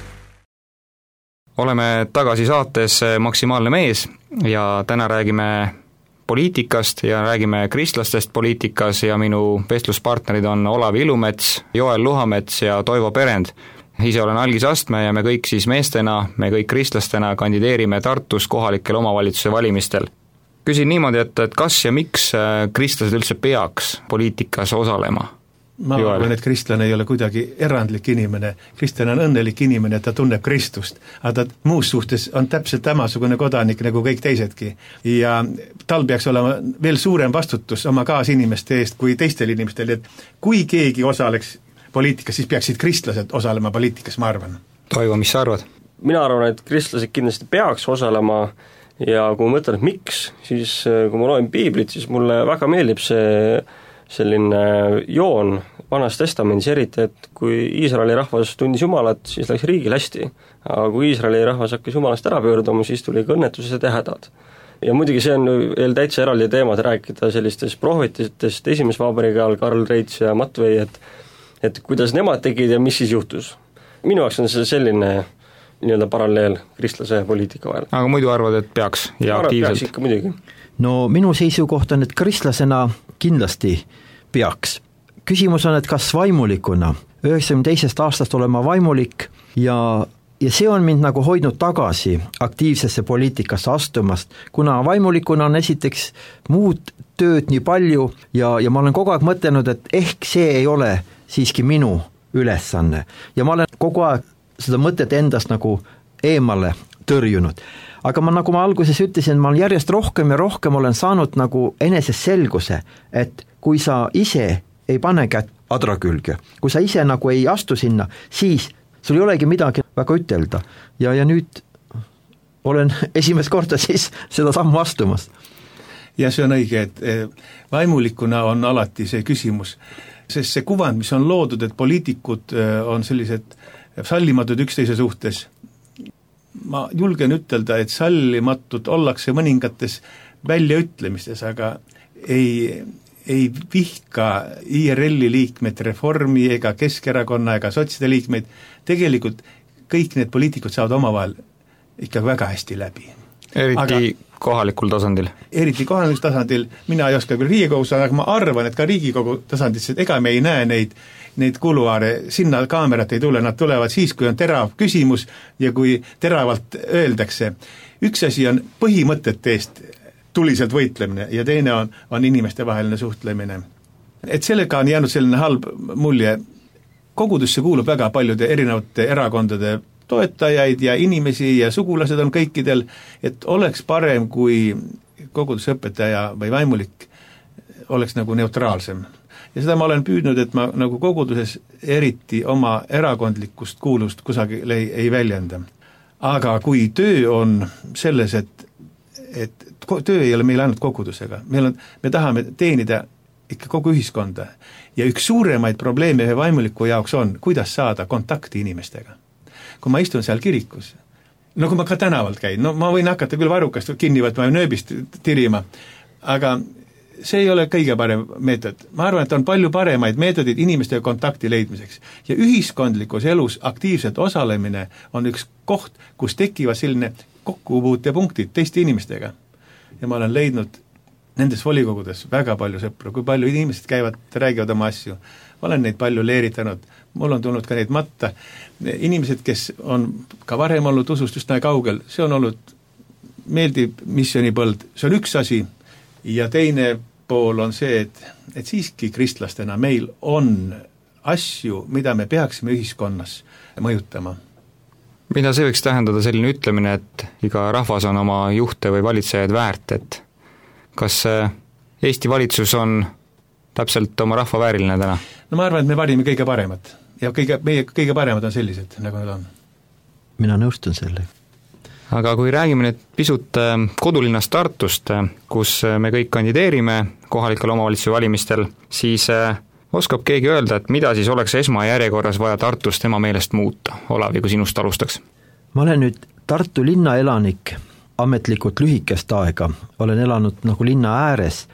Speaker 3: Oleme tagasi saates Maksimaalne mees ja täna räägime poliitikast ja räägime kristlastest poliitikas ja minu vestluspartnerid on Olav Ilumets, Joel Luhamets ja Toivo Perend. Ise olen Algis Astme ja me kõik siis meestena, me kõik kristlastena kandideerime Tartus kohalikel omavalitsuse valimistel. Küsin niimoodi, et kas ja miks kristlased üldse peaks poliitikas osalema?
Speaker 4: Ma arvan, et kristlane ei ole kuidagi erandlik inimene. Kristlane on õnnelik inimene, ta tunneb Kristust, aga ta muus suhtes on täpselt samasugune kodanik nagu kõik teisedki. Ja tal peaks olema veel suurem vastutus oma kaasinimeste eest kui teistel inimestel, et kui keegi osaleks poliitikas, siis peaksid kristlased osalema poliitikas, ma arvan.
Speaker 3: Toivo, mis sa arvad?
Speaker 5: Mina arvan, et kristlased kindlasti peaks osalema ja kui ma mõtlen, et miks, siis kui ma loen piiblit, siis mulle väga meeldib see selline joon Vanas Testamendis eriti, et kui Iisraeli rahvas tundis Jumalat, siis läks riigil hästi. Aga kui Iisraeli rahvas hakkas Jumalast ära pöörduma, siis tuli ka õnnetused ja hädad. Ja muidugi see on veel täitsa eraldi teemad rääkida sellistest prohvetitest esimese vabariigi ajal, Karl Reits ja Matvei, et kuidas nemad tegid ja mis siis juhtus. Minu jaoks on see selline nii-öelda paralleel kristlase poliitika vahel.
Speaker 3: Aga muidu arvad, et peaks ja aktiivselt?
Speaker 5: Peaks ikka muidugi.
Speaker 6: No minu seisukoht on, et kristlasena kindlasti peaks. Küsimus on, et kas vaimulikuna. 92. aastast olen ma vaimulik ja see on mind nagu hoidnud tagasi aktiivsesse poliitikasse astumast, kuna vaimulikuna on esiteks muud tööd nii palju ja ma olen kogu aeg mõtelnud, et ehk see ei ole siiski minu ülesanne ja ma olen kogu aeg seda mõtet endast nagu eemale tõrjunud. Aga nagu ma alguses ütlesin, ma olen järjest rohkem ja rohkem olen saanud nagu enesest selguse, et kui sa ise ei pane kätt adra külge, kui sa ise nagu ei astu sinna, siis sul ei olegi midagi väga ütelda ja nüüd olen esimest korda siis seda sammu astumas.
Speaker 4: Ja see on õige, et vaimulikuna on alati see küsimus, sest see kuvand, mis on loodud, et poliitikud on sellised sallimatud üksteise suhtes, ma julgen ütelda, et sallimatud ollakse mõningates väljaütlemistes, aga ei vihka IRL-i liikmed, Reformi ega Keskerakonna ega sotside liikmeid, tegelikult kõik need poliitikud saavad omavahel ikka väga hästi läbi.
Speaker 3: Eriti kohalikul tasandil.
Speaker 4: Eriti kohalikul tasandil, mina ei oska küll Riigikogus, aga ma arvan, et ka Riigikogu tasandil, et ega me ei näe neid kuluaare, sinna kaamerat ei tule, nad tulevad siis, kui on terav küsimus ja kui teravalt öeldakse. Üks asi on põhimõtete eest tuliselt võitlemine ja teine on inimeste vaheline suhtlemine. Et sellega on jäänud selline halb mulje. Kogudusse kuulub väga paljude erinevate erakondade toetajaid ja inimesi ja sugulased on kõikidel, et oleks parem, kui kogudusõpetaja või vaimulik oleks nagu neutraalsem. Ja seda ma olen püüdnud, et ma nagu koguduses eriti oma erakondlikust kuulust kusagil ei väljenda. Aga kui töö on selles, et töö ei ole meil ainult kogudusega, me tahame teenida ikka kogu ühiskonda ja üks suuremaid probleeme ühe vaimuliku jaoks on, kuidas saada kontakti inimestega. Kui ma istun seal kirikus, no kui ma ka tänavalt käin, no ma võin hakata küll varrukast kinni võtma ja nööbist tirima, aga see ei ole kõige parem meetod. Ma arvan, et on palju paremaid meetodid inimestega kontakti leidmiseks. Ja ühiskondlikus elus aktiivselt osalemine on üks koht, kus tekivad selline kokkupuutepunktid teiste inimestega. Ja ma olen leidnud nendes volikogudes väga palju sõpru, kui palju inimesed käivad, räägivad oma asju. Ma olen neid palju leeritanud, mul on tulnud ka neid matta. Inimesed, kes on ka varem olnud usust just näe kaugel, see on olnud meeldiv missionipõld, see on üks asi ja teine pool on see, et siiski kristlastena meil on asju, mida me peaksime ühiskonnas mõjutama.
Speaker 3: Mida see võiks tähendada selline ütlemine, et iga rahvas on oma juhte või valitsejaid väärt, et kas Eesti valitsus on täpselt oma rahva vääriline täna?
Speaker 4: No ma arvan, et me valime kõige paremat ja meie kõige paremad on sellised, nagu nad on.
Speaker 6: Mina nõustun selle.
Speaker 3: Aga kui räägime nüüd pisut kodulinnast Tartust, kus me kõik kandideerime kohalikel omavalitsuse valimistel, siis oskab keegi öelda, et mida siis oleks esmajärjekorras vaja Tartus tema meelest muuta? Olavi, kui sinust alustaks.
Speaker 6: Ma olen nüüd Tartu linna elanik ametlikult lühikest aega, olen elanud nagu linna ääres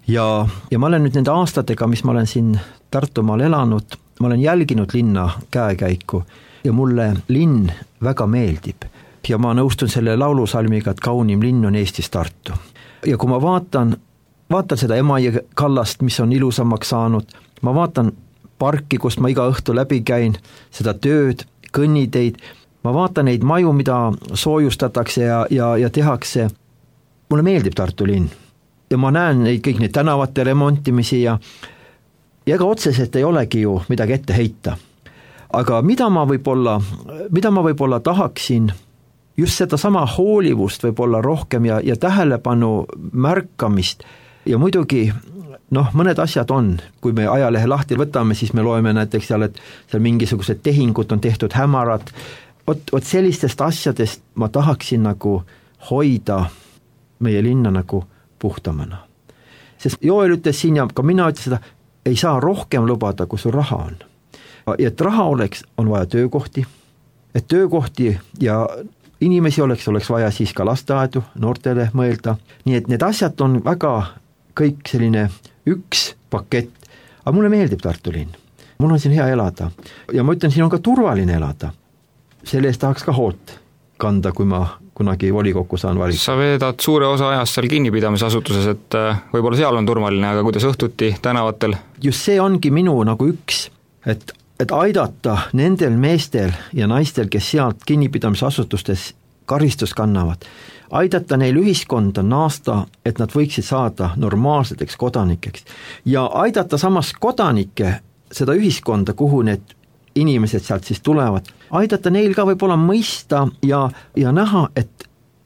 Speaker 6: ja ma olen nüüd nende aastatega, mis ma olen siin Tartumaal elanud, ma olen jälginud linna käekäiku ja mulle linn väga meeldib. Ja ma nõustun selle laulusalmiga, et kaunim linn on Eestis Tartu. Ja kui ma vaatan seda Emajõe kallast, mis on ilusamaks saanud, ma vaatan parki, kust ma iga õhtu läbi käin, seda tööd, kõnniteid, ma vaatan neid maju, mida soojustatakse ja tehakse. Mulle meeldib Tartu linn ja ma näen kõik neid tänavate remontimisi ja ega otseselt ei olegi ju midagi ette heita. Aga mida ma võib-olla tahaksin, just seda sama hoolivust võib-olla rohkem ja tähelepanu märkamist ja muidugi mõned asjad on, kui me ajalehe lahti võtame, siis me loeme näiteks seal, et seal mingisugused tehingud on tehtud hämarad. Vot sellistest asjadest ma tahaksin nagu hoida meie linna nagu puhtamana. Sest Joel ütles siin ja ka mina ütles seda, ei saa rohkem lubada, kui sul raha on. Ja et raha on vaja töökohti, et töökohti ja inimesi oleks vaja siis ka lasteaedu, noortele mõelda. Nii et need asjad on väga kõik selline üks pakett, aga mulle meeldib Tartu linn. Mul on siin hea elada ja ma ütlen, siin on ka turvaline elada. Selle eest tahaks ka hoolt kanda, kui ma kunagi volikokku saan valida.
Speaker 3: Sa veedad suure osa ajast seal kinnipidamisasutuses, et võib-olla seal on turvaline, aga kuidas õhtuti tänavatel?
Speaker 6: Just see ongi minu nagu üks, et aidata nendel meestel ja naistel, kes sealt kinnipidamisasutustes karistust kannavad, aidata neil ühiskonda naasta, et nad võiksid saada normaalseteks kodanikeks ja aidata samas kodanikke seda ühiskonda, kuhu need inimesed sealt siis tulevad, aidata neil ka võib-olla mõista ja näha, et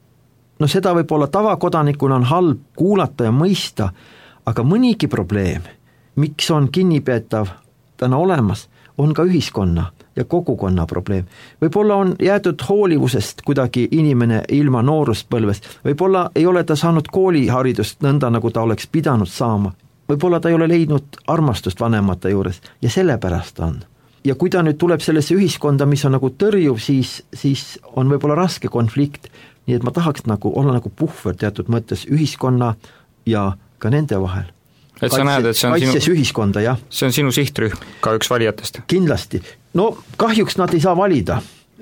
Speaker 6: seda võib-olla tavakodanikuna on halb kuulata ja mõista, aga mõnigi probleem, miks on kinnipeetav täna olemas, on ka ühiskonna ja kogukonna probleem. Võib-olla on jäetud hoolivusest kuidagi inimene ilma nooruspõlvest, võib-olla ei ole ta saanud kooliharidust nõnda, nagu ta oleks pidanud saama, võib-olla ta ei ole leidnud armastust vanemate juures ja sellepärast on. Ja kui ta nüüd tuleb sellesse ühiskonda, mis on nagu tõrjuv, siis on võib-olla raske konflikt, nii et ma tahaks olla nagu puhver teatud mõttes ühiskonna ja ka nende vahel.
Speaker 3: Et sa näed, et see on
Speaker 6: kaitses ühiskonda, jah.
Speaker 3: See on sinu sihtrühm, ka üks valijatest.
Speaker 6: Kindlasti. No kahjuks nad ei saa valida.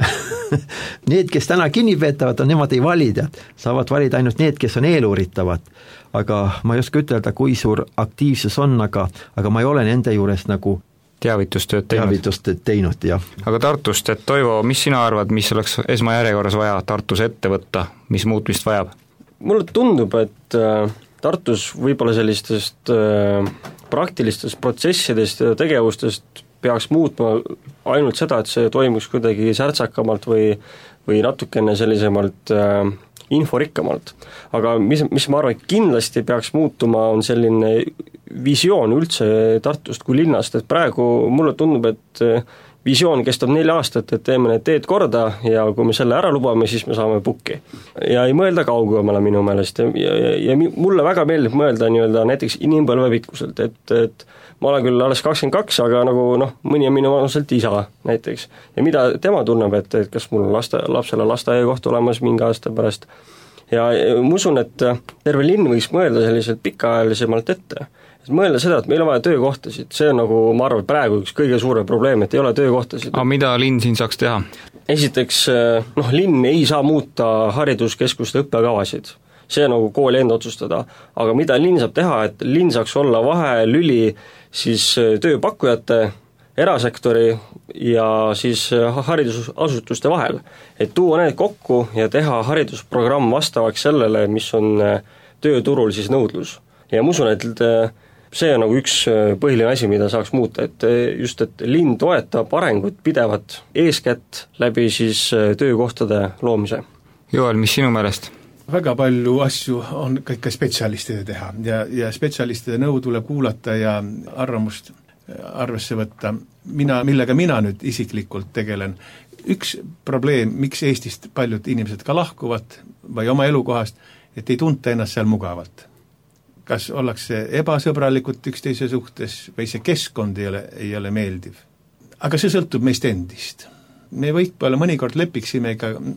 Speaker 6: Need, kes täna kinnipeetavad, nemad ei valida. Saavad valida ainult need, kes on eeluuritavad. Aga ma ei oska ütelda, kui suur aktiivsus on, aga ma ei ole nende juures nagu
Speaker 3: teavitustööd
Speaker 6: teinud, jah.
Speaker 3: Aga Tartust, et Toivo, mis sina arvad, mis oleks esmajärjekorras vaja Tartus ette võtta, mis muutmist vajab?
Speaker 5: Mulle tundub, et Tartus võib-olla sellistest praktilistest protsessidest ja tegevustest peaks muutma ainult seda, et see toimuks kuidagi särtsakamalt või natukene sellisemalt inforikkamalt. Aga mis ma arvan, kindlasti peaks muutuma, on selline visioon üldse Tartust kui linnast, et praegu mulle tundub, et visioon kestab 4 aastat, et teeme need teed korda ja kui me selle ära lubame, siis me saame pukki. Ja ei mõelda kaugemale minu meelest ja mulle väga meeldib mõelda nii-öelda näiteks inimpõlve pikkuselt, et ma olen küll alles 22, aga nagu mõni on minu vanuselt isa näiteks. Ja mida tema tunneb, et kas mul lapsele lasteaiakoht olemas mingi aasta pärast. Ja ma usun, et terve linn võiks mõelda selliselt pikaajalisemalt ette. Mõelda seda, et meil on vaja töökohtasid, see on nagu, ma arvan, praegu üks kõige suurem probleem, et ei ole töökohtasid.
Speaker 3: Aga mida linn siin saaks teha?
Speaker 5: Esiteks, linn ei saa muuta hariduskeskuste õppekavasid. See on nagu kooli enda otsustada. Aga mida linn saab teha, et linn saaks olla vahelüli siis tööpakkujate, erasektori ja siis haridusasutuste vahel. Et tuua need kokku ja teha haridusprogramm vastavaks sellele, mis on tööturul siis nõudlus. Ja ma usun, et see on nagu üks põhiline asi, mida saaks muuta, et just, et linn toetab arengut pidevat eeskätt läbi siis töökohtade loomise.
Speaker 3: Joel, mis sinu meelest?
Speaker 4: Väga palju asju on ka spetsialistide teha ja spetsialistide nõu tuleb kuulata ja arvamust arvesse võtta. Millega mina nüüd isiklikult tegelen. Üks probleem, miks Eestist paljud inimesed ka lahkuvad või oma elukohast, et ei tunta ennast seal mugavalt. Kas ollakse ebasõbralikud üksteise suhtes või see keskkond ei ole meeldiv. Aga see sõltub meist endist. Me võib-olla mõnikord lepiksime ka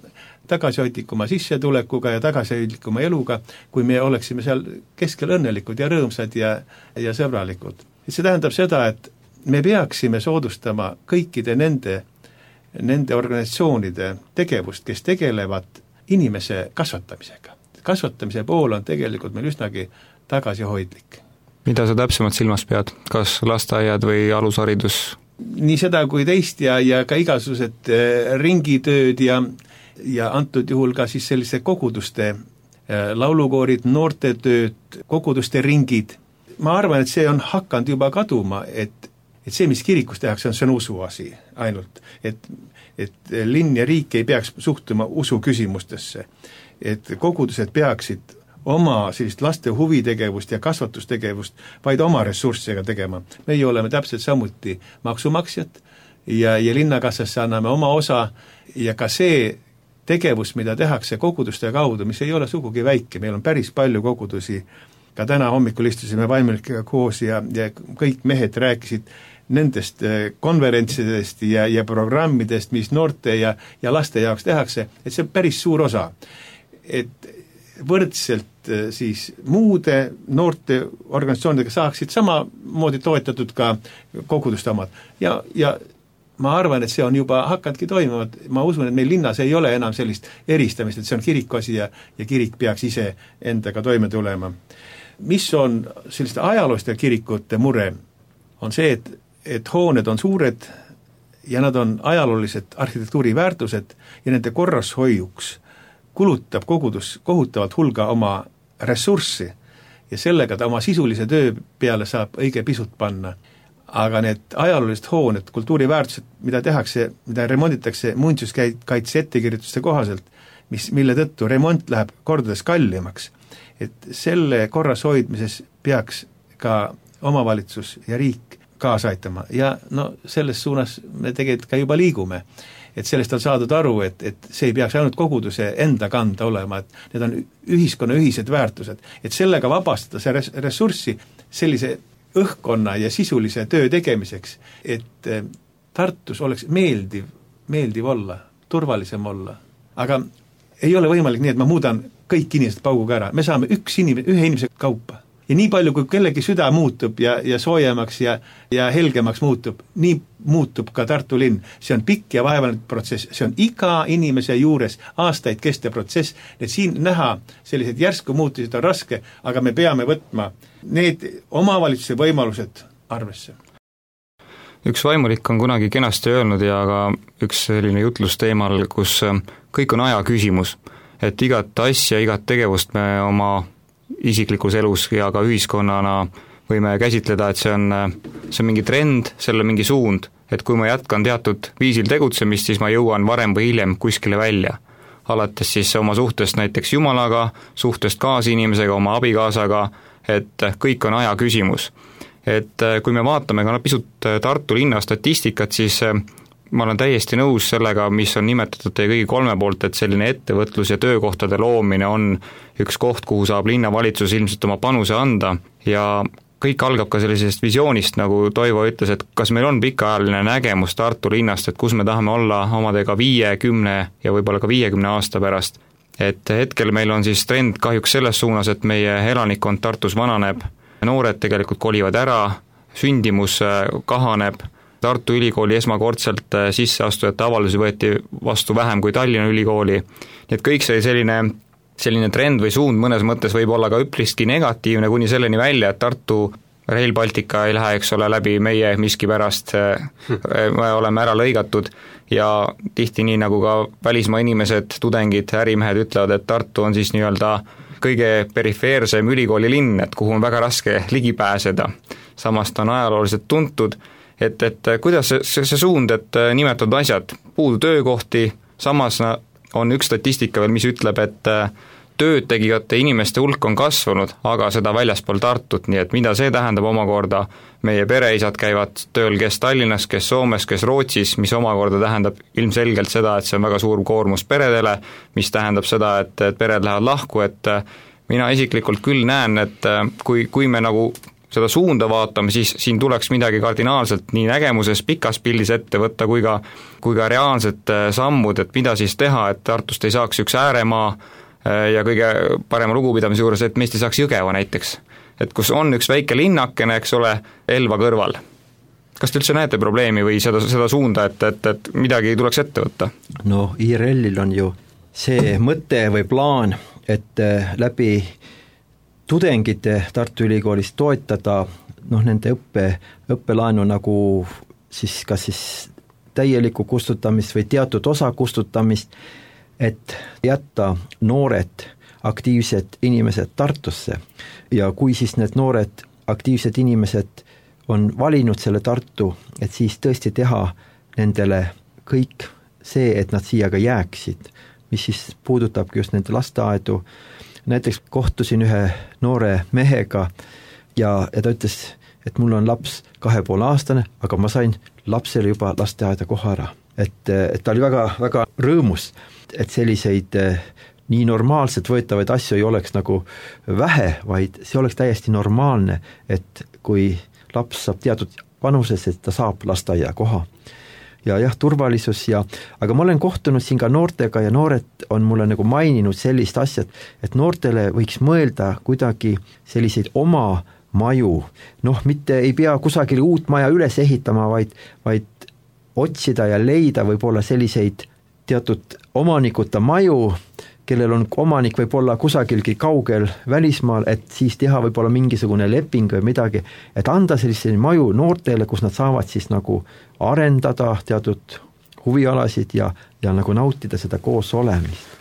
Speaker 4: tagasihoidlikuma sissetulekuga ja tagasihoidlikuma eluga, kui me oleksime seal keskel õnnelikud ja rõõmsad ja sõbralikud. Et see tähendab seda, et me peaksime soodustama kõikide nende organisatsioonide tegevust, kes tegelevad inimese kasvatamisega. Kasvatamise pool on tegelikult meil üsnagi tagasihoidlik.
Speaker 3: Mida sa täpsemalt silmas pead? Kas lasteaiad või alusharidus?
Speaker 4: Nii seda kui teist ja ka igasugused ringitööd ja antud juhul ka siis selliste koguduste laulukoorid, noortetööd, koguduste ringid. Ma arvan, et see on hakanud juba kaduma, et see, mis kirikus tehakse, see on usuasi ainult. Et linn ja riik ei peaks suhtuma usu küsimustesse. Et kogudused peaksid oma sellist laste huvitegevust ja kasvatustegevust vaid oma ressurssega tegema. Meie oleme täpselt samuti maksumaksjad ja linnakassasse anname oma osa ja ka see tegevus, mida tehakse koguduste kaudu, mis ei ole sugugi väike, meil on päris palju kogudusi, ka täna hommikul istusime vaimulikega koos ja kõik mehed rääkisid nendest konverentsidest ja programmidest, mis noorte ja laste jaoks tehakse, et see on päris suur osa. Et võrdselt siis muude noorte organisatsioonidega saaksid samamoodi toetatud ka koguduste omad. Ja ma arvan, et see on juba hakkadki toimuvad. Ma usun, et meil linnas ei ole enam sellist eristamist, et see on kiriku asi ja kirik peaks ise endaga toime tulema. Mis on selliste ajalooliste kirikute mure, on see, et hooned on suured ja nad on ajaloolised arhitektuuriväärtused ja nende korrashoiuks kulutab kogudus kohutavalt hulga oma ressurssi ja sellega ta oma sisulise töö peale saab õige pisut panna. Aga need ajaloolised hooned, kultuuriväärtused, mida tehakse, mida remonditakse muinsuskaitse ettekirjutuste kohaselt, mille tõttu remont läheb kordades kallimaks, et selle korras hoidmises peaks ka omavalitsus ja riik kaasa aitama. Ja selles suunas me tegelikult ka juba liigume. Et sellest on saadud aru, et see ei peaks ainult koguduse enda kanda olema, et need on ühiskonna ühised väärtused, et sellega vabastada see ressurssi sellise õhkkonna ja sisulise töö tegemiseks, et Tartus oleks meeldiv olla, turvalisem olla. Aga ei ole võimalik nii, et ma muudan kõik inimesed pauguga ära, me saame ühe inimese kaupa. Ja nii palju, kui kellegi süda muutub ja soojemaks ja helgemaks muutub, nii muutub ka Tartu linn. See on pikk ja vaevaline protsess, see on iga inimese juures aastaid kestev protsess, et siin näha sellised järsku muutused on raske, aga me peame võtma need omavalitsuse võimalused arvesse.
Speaker 3: Üks vaimulik on kunagi kenasti öelnud ja ka üks selline jutlus teemal, kus kõik on aja küsimus, et igat asja, igat tegevust me oma isiklikus elus ja ka ühiskonnana võime käsitleda, et see on mingi trend, selle mingi suund, et kui ma jätkan teatud viisil tegutsemist, siis ma jõuan varem või hiljem kuskile välja. Alates siis oma suhtest näiteks Jumalaga, suhtest kaasinimesega, oma abikaasaga, et kõik on aja küsimus. Et kui me vaatame ka pisut Tartu linna statistikat, siis ma olen täiesti nõus sellega, mis on nimetatud teie kõigi kolme poolt, et selline ettevõtlus ja töökohtade loomine on üks koht, kuhu saab linnavalitsus ilmselt oma panuse anda ja kõik algab ka sellisest visioonist, nagu Toivo ütles, et kas meil on pikaajaline nägemus Tartu linnast, et kus me tahame olla omadega 5, 10 ja võib-olla ka 50 aasta pärast. Et hetkel meil on siis trend kahjuks selles suunas, et meie elanikkond Tartus vananeb, noored tegelikult kolivad ära, sündimus kahaneb, Tartu Ülikooli esmakordselt sisseastujate avaldusi võeti vastu vähem kui Tallinna Ülikooli. Nii et kõik see selline trend või suund mõnes mõttes võib olla ka üpriski negatiivne kuni selleni välja, et Tartu Rail Baltica ei lähe, eks ole, läbi meie miskipärast, me oleme ära lõigatud ja tihti nii nagu ka välismaa inimesed, tudengid, ärimehed ütlevad, et Tartu on siis nii-öelda kõige perifeersem ülikooli linn, et kuhu on väga raske ligi pääseda. Samas ta on ajalooliselt tuntud, et kuidas see suund, et nimetatud asjad, puudu töökohti, samas on üks statistika veel, mis ütleb, et tööd tegijate inimeste hulk on kasvanud, aga seda väljaspool Tartut, nii et mida see tähendab omakorda, meie pereisad käivad tööl kes Tallinnas, kes Soomes, kes Rootsis, mis omakorda tähendab ilmselgelt seda, et see on väga suur koormus peredele, mis tähendab seda, et pered lähevad lahku, et mina isiklikult küll näen, et kui me nagu seda suunda vaatame, siis siin tuleks midagi kardinaalselt nii nägemuses pikas pildis ette võtta kui ka reaalsed sammud, et mida siis teha, et Tartust ei saaks üks ääremaa ja kõige parema lugupidamise juures, et meist ei saaks Jõgeva näiteks. Et kus on üks väike linnakene, eks ole, Elva kõrval. Kas te üldse näete probleemi või seda suunda, et midagi tuleks ette võtta?
Speaker 6: No IRL-il on ju see mõte või plaan, et läbi tudengite Tartu Ülikoolis toetada nende õppelaenu nagu siis kas siis täielikku kustutamist või teatud osa kustutamist, et jätta noored aktiivsed inimesed Tartusse ja kui siis need noored aktiivsed inimesed on valinud selle Tartu, et siis tõesti teha nendele kõik see, et nad siia ka jääksid, mis siis puudutabki just nende lasteaedu. Näiteks kohtusin ühe noore mehega ja ta ütles, et mul on laps 2,5-aastane, aga ma sain lapsele juba lasteaeda koha ära. Et ta oli väga, väga rõõmus, et selliseid nii normaalselt võetavaid asju ei oleks nagu vähe, vaid see oleks täiesti normaalne, et kui laps saab teatud vanuses, et ta saab lasteaia koha. Ja jah, turvalisus aga ma olen kohtunud siin ka noortega ja noored on mulle nagu maininud sellist asja, et noortele võiks mõelda kuidagi selliseid oma maju, mitte ei pea kusagil uut maja üles ehitama, vaid otsida ja leida võib-olla selliseid teatud omanikuta maju, kellel on omanik võib-olla kusagilgi kaugel välismaal, et siis teha võib-olla mingisugune leping või midagi, et anda selliseid maju noortele, kus nad saavad siis nagu arendada teatud huvialasid ja nagu nautida seda koos olemist.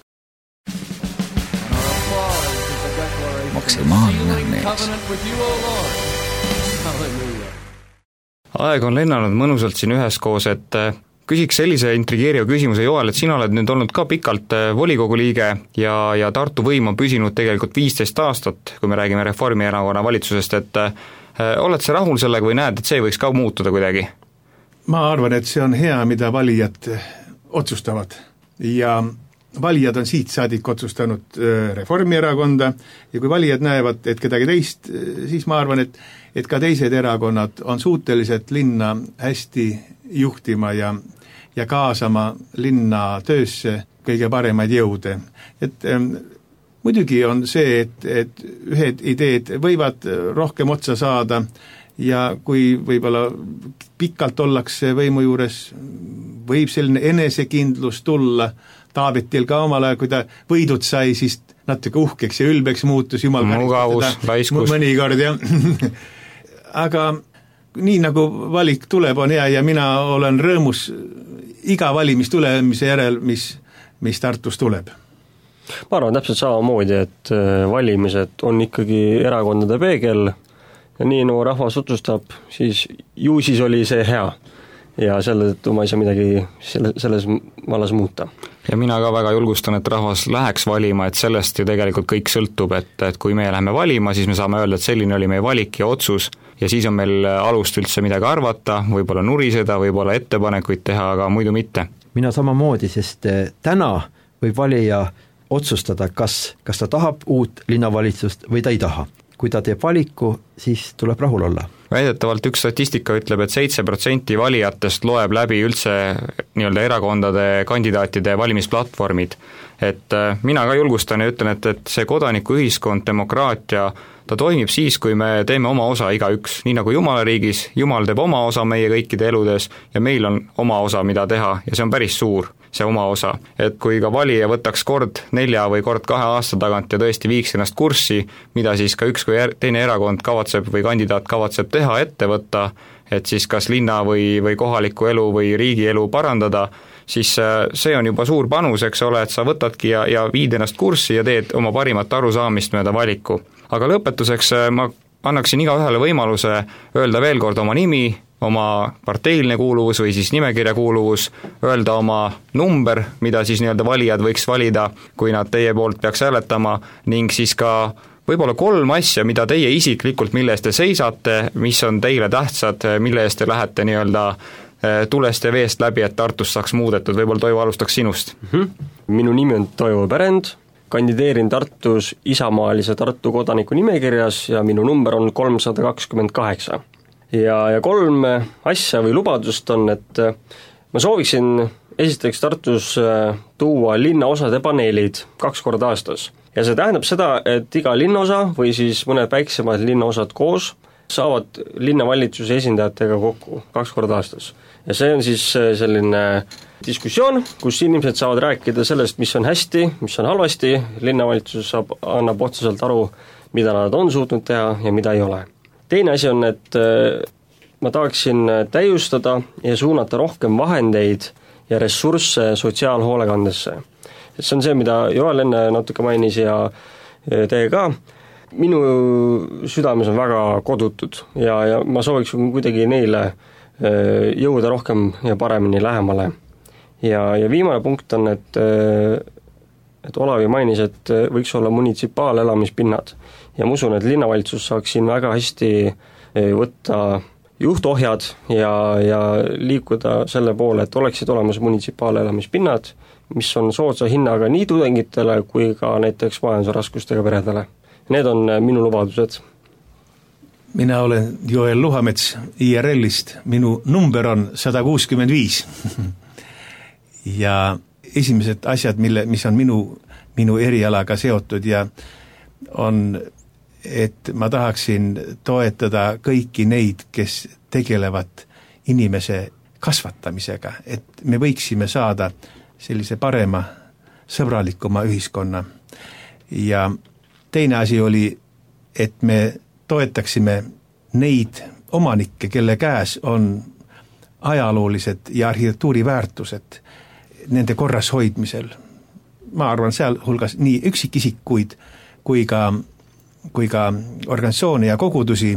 Speaker 2: Maksimaalne mees.
Speaker 3: Aeg on lennanud mõnusalt siin üheskoos, et küsiks sellise intrigeeriva küsimuse, Joel, et sina oled nüüd olnud ka pikalt volikogu liige ja Tartu võim on püsinud tegelikult 15 aastat, kui me räägime Reformierakonna valitsusest, et oled sa rahul sellega või näed, et see võiks ka muutuda kuidagi?
Speaker 4: Ma arvan, et see on hea, mida valijad otsustavad ja valijad on siit saadik otsustanud Reformierakonda ja kui valijad näevad, et kedagi teist, siis ma arvan, et ka teised erakonnad on suutelised linna hästi juhtima ja kaasama linna töösse kõige paremaid jõude. Et muidugi on see, et ühed ideed võivad rohkem otsa saada ja kui võib-olla pikalt ollakse võimu juures, võib selline enesekindlus tulla. Taavetil ka omal ajal, kui ta võidud sai, siis natuke uhkeks ja ülbeks muutus, jumal
Speaker 3: mugavus, laiskus.
Speaker 4: Mõnikord, jah. Aga nii nagu valik tuleb, on hea ja mina olen rõõmus iga valimistulemise järel, mis Tartus tuleb.
Speaker 5: Ma arvan täpselt samamoodi, et valimised on ikkagi erakondade peegel ja nii nagu rahvas otsustab, siis oli see hea ja selle tõttu ma ei saa midagi selles vallas muuta.
Speaker 3: Ja mina ka väga julgustan, et rahvas läheks valima, et sellest ju tegelikult kõik sõltub, et kui me läheme valima, siis me saame öelda, et selline oli meie valik ja otsus ja siis on meil alust üldse midagi arvata, võib-olla nuriseda, võib-olla ettepanekuid teha, aga muidu mitte.
Speaker 6: Mina samamoodi, sest täna võib valija otsustada, kas ta tahab uut linnavalitsust või ta ei taha. Kui ta teeb valiku, siis tuleb rahul olla.
Speaker 3: Väidetavalt üks statistika ütleb, et 7% valijatest loeb läbi üldse nii-öelda erakondade kandidaatide valimisplatvormid. Et mina ka julgustan ja ütlen, et see kodanikuühiskond, demokraatia, ta toimib siis, kui me teeme oma osa igaüks, nii nagu Jumala riigis, Jumal teeb oma osa meie kõikide eludes ja meil on oma osa, mida teha ja see on päris suur, see oma osa. Et kui ka valija võtaks kord 4 või kord 2 aasta tagant ja tõesti viiks ennast kurssi, mida siis ka üks või teine erakond kavatseb või kandidaat kavatseb teha, ette võtta, et siis kas linna või kohaliku elu või riigi elu parandada, siis see on juba suur panus, eks ole, et sa võtadki ja viid ennast kurssi ja teed oma parimat arusaamist mööda valiku. Aga lõpetuseks ma annaksin igaühele võimaluse öelda veel kord oma nimi, oma parteiline kuuluvus või siis nimekirja kuuluvus, öelda oma number, mida siis nii-öelda valijad võiks valida, kui nad teie poolt peaks hääletama, ning siis ka võib-olla 3 asja, mida teie isiklikult, mille eest te seisate, mis on teile tähtsad, mille eest te lähete nii-öelda tulest ja veest läbi, et Tartus saaks muudetud, võib-olla Toivo alustaks sinust.
Speaker 5: Minu nimi on Toivo Pärend, kandideerin Tartus isamaalise Tartu kodaniku nimekirjas ja minu number on 328. Ja 3 asja või lubadust on, et ma sooviksin esiteks Tartus tuua linnaosade paneelid 2 korda aastas. Ja see tähendab seda, et iga linnaosa või siis mõned väiksemad linnaosad koos saavad linnavalitsuse esindajatega kokku 2 korda aastas. Ja see on siis selline diskussioon, kus inimesed saavad rääkida sellest, mis on hästi, mis on halvasti, linnavalitsus annab otseselt aru, mida nad on suutnud teha ja mida ei ole. Teine asi on, et ma tahaksin täiustada ja suunata rohkem vahendeid ja ressursse sotsiaalhoolekandesse. See on see, mida Joel enne natuke mainis ja teie ka. Minu südames on väga kodutud ja ma sooviks kuidagi neile jõuda rohkem ja paremini lähemale. Ja viimane punkt on, et Olavi mainis, et võiks olla munitsipaalelamispinnad. Ja ma usun, et linnavalitsus saaks siin väga hästi võtta juhtohjad ja liikuda selle poole, et oleksid olemas munitsipaalelamispinnad, mis on soodsa hinnaga nii tudengitele kui ka näiteks majandusraskustega peredele. Need on minu lubadused.
Speaker 4: Mina olen Joel Luhamets IRL-ist, minu number on 165. Ja esimesed asjad, mis on minu erialaga seotud ja on, et ma tahaksin toetada kõiki neid, kes tegelevad inimese kasvatamisega, et me võiksime saada sellise parema, sõbralikuma ühiskonna. Ja teine asi oli, et me toetaksime neid omanikke, kelle käes on ajaloolised ja arhitektuuriväärtused nende korras hoidmisel. Ma arvan, seal hulgas nii üksikisikuid kui ka organisatsioone ja kogudusi,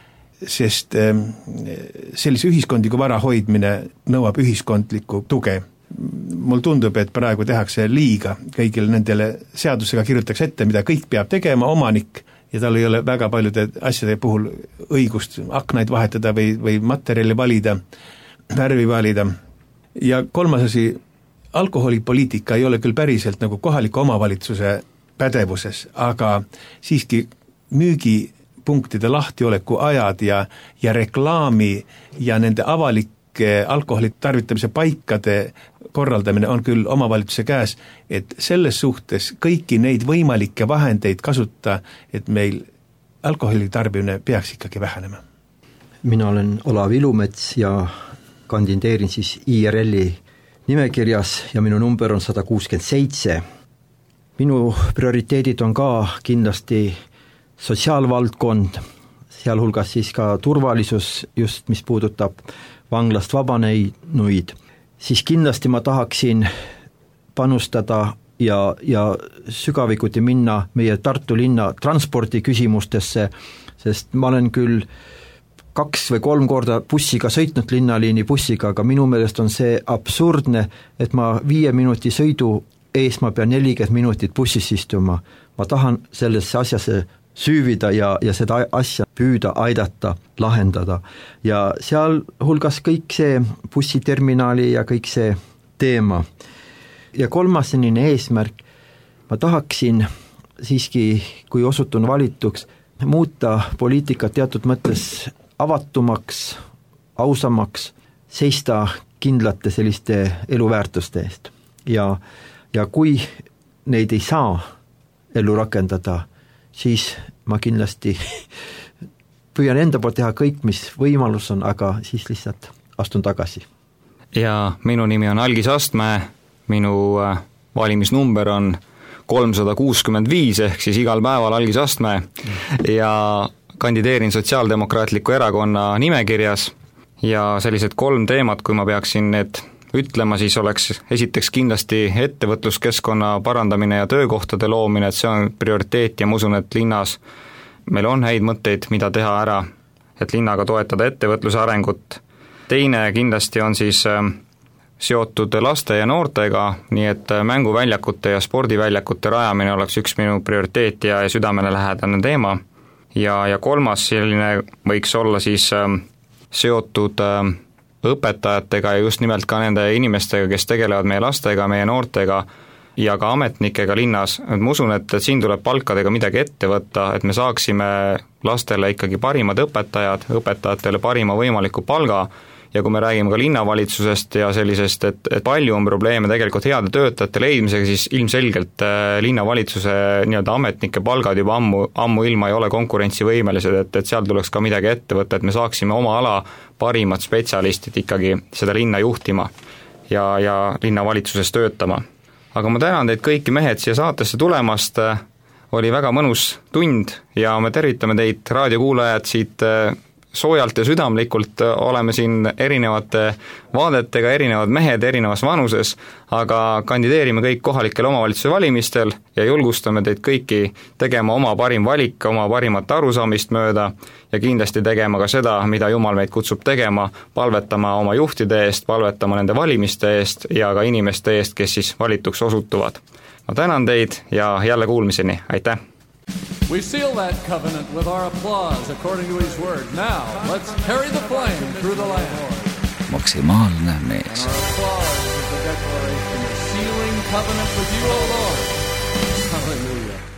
Speaker 4: sest sellise ühiskondliku vara hoidmine nõuab ühiskondlikku tuge. Mul tundub, et praegu tehakse liiga kõigile nendele seadusega kirjutatakse ette, mida kõik peab tegema omanik ja tal ei ole väga paljude asjade puhul õigust aknaid vahetada või materjali valida, värvi valida. Ja kolmas asi, alkoholipoliitika ei ole küll päriselt nagu kohaliku omavalitsuse pädevuses, aga siiski müügipunktide lahtioleku ajad ja reklaami ja nende avalike alkoholi tarvitamise paikade korraldamine on küll omavalitsuse käes, et selles suhtes kõiki neid võimalikke vahendeid kasutada, et meil alkoholi tarbimine peaks ikkagi vähenema.
Speaker 6: Mina olen Olav Ilumets ja kandideerin siis IRL-i nimekirjas ja minu number on 167. Minu prioriteedid on ka kindlasti sotsiaalvaldkond, sealhulgas siis ka turvalisus, just mis puudutab vanglast vabanenuid. Siis kindlasti ma tahaksin panustada ja sügavikuti minna meie Tartu linna transpordi küsimustesse, sest ma olen küll 2 või 3 korda bussiga sõitnud linnaliini bussiga, aga minu meelest on see absurdne, et ma 5 minuti sõidu ees ma pean 40 minutit bussis istuma. Ma tahan sellesse asjasse süüvida ja seda asja püüda aidata, lahendada. Ja seal hulgas kõik see bussiterminali ja kõik see teema. Ja kolmas selline eesmärk, ma tahaksin siiski, kui osutun valituks, muuta poliitikat teatud mõttes avatumaks, ausamaks, seista kindlate selliste eluväärtuste eest. Ja kui neid ei saa ellu rakendada, siis ma kindlasti püüan enda poolt teha kõik, mis võimalus on, aga siis lihtsalt astun tagasi.
Speaker 3: Ja minu nimi on Algis Astmäe, minu valimisnumber on 365 ehk siis igal päeval Algis Astmäe ja kandideerin Sotsiaaldemokraatliku erakonna nimekirjas ja sellised 3 teemat, kui ma peaksin need ütlema, siis oleks esiteks kindlasti ettevõtluskeskkonna parandamine ja töökohtade loomine, et see on prioriteet ja ma usun, et linnas meil on häid mõtteid, mida teha ära, et linnaga toetada ettevõtluse arengut. Teine kindlasti on siis seotud laste ja noortega, nii et mänguväljakute ja spordiväljakute rajamine oleks üks minu prioriteet ja südamele lähedane teema. Ja kolmas selline võiks olla siis seotud õpetajatega ja just nimelt ka nende inimestega, kes tegelevad meie lastega, meie noortega ja ka ametnikega linnas, et ma usun, et siin tuleb palkadega midagi ette võtta, et me saaksime lastele ikkagi parimad õpetajad, õpetajatele parima võimaliku palga, ja kui me räägime ka linnavalitsusest ja sellisest, et palju on probleeme tegelikult heade töötajate leidmisega, siis ilmselgelt linnavalitsuse nii-öelda ametnike palgad juba ammu ilma ei ole konkurentsivõimelised, et seal tuleks ka midagi ette võtta, et me saaksime oma ala parimad spetsialistid ikkagi seda linna juhtima ja linnavalitsuses töötama. Aga ma tänan teid kõiki mehed siia saatesse tulemast, oli väga mõnus tund ja me tervitame teid, raadiokuulajad, siit soojalt ja südamlikult, oleme siin erinevate vaadetega, erinevad mehed erinevas vanuses, aga kandideerime kõik kohalikel omavalitsuse valimistel ja julgustame teid kõiki tegema oma parim valik, oma parimat arusaamist mööda ja kindlasti tegema ka seda, mida Jumal meid kutsub tegema, palvetama oma juhtide eest, palvetama nende valimiste eest ja ka inimeste eest, kes siis valituks osutuvad. Ma tänan teid ja jälle kuulmiseni, aitäh!
Speaker 1: We seal that covenant with our applause according to his word. Now, let's carry the flame through the land.
Speaker 2: Maksimaalne mees.
Speaker 1: Our applause is the declaration of sealing covenant with you, O Lord. Hallelujah.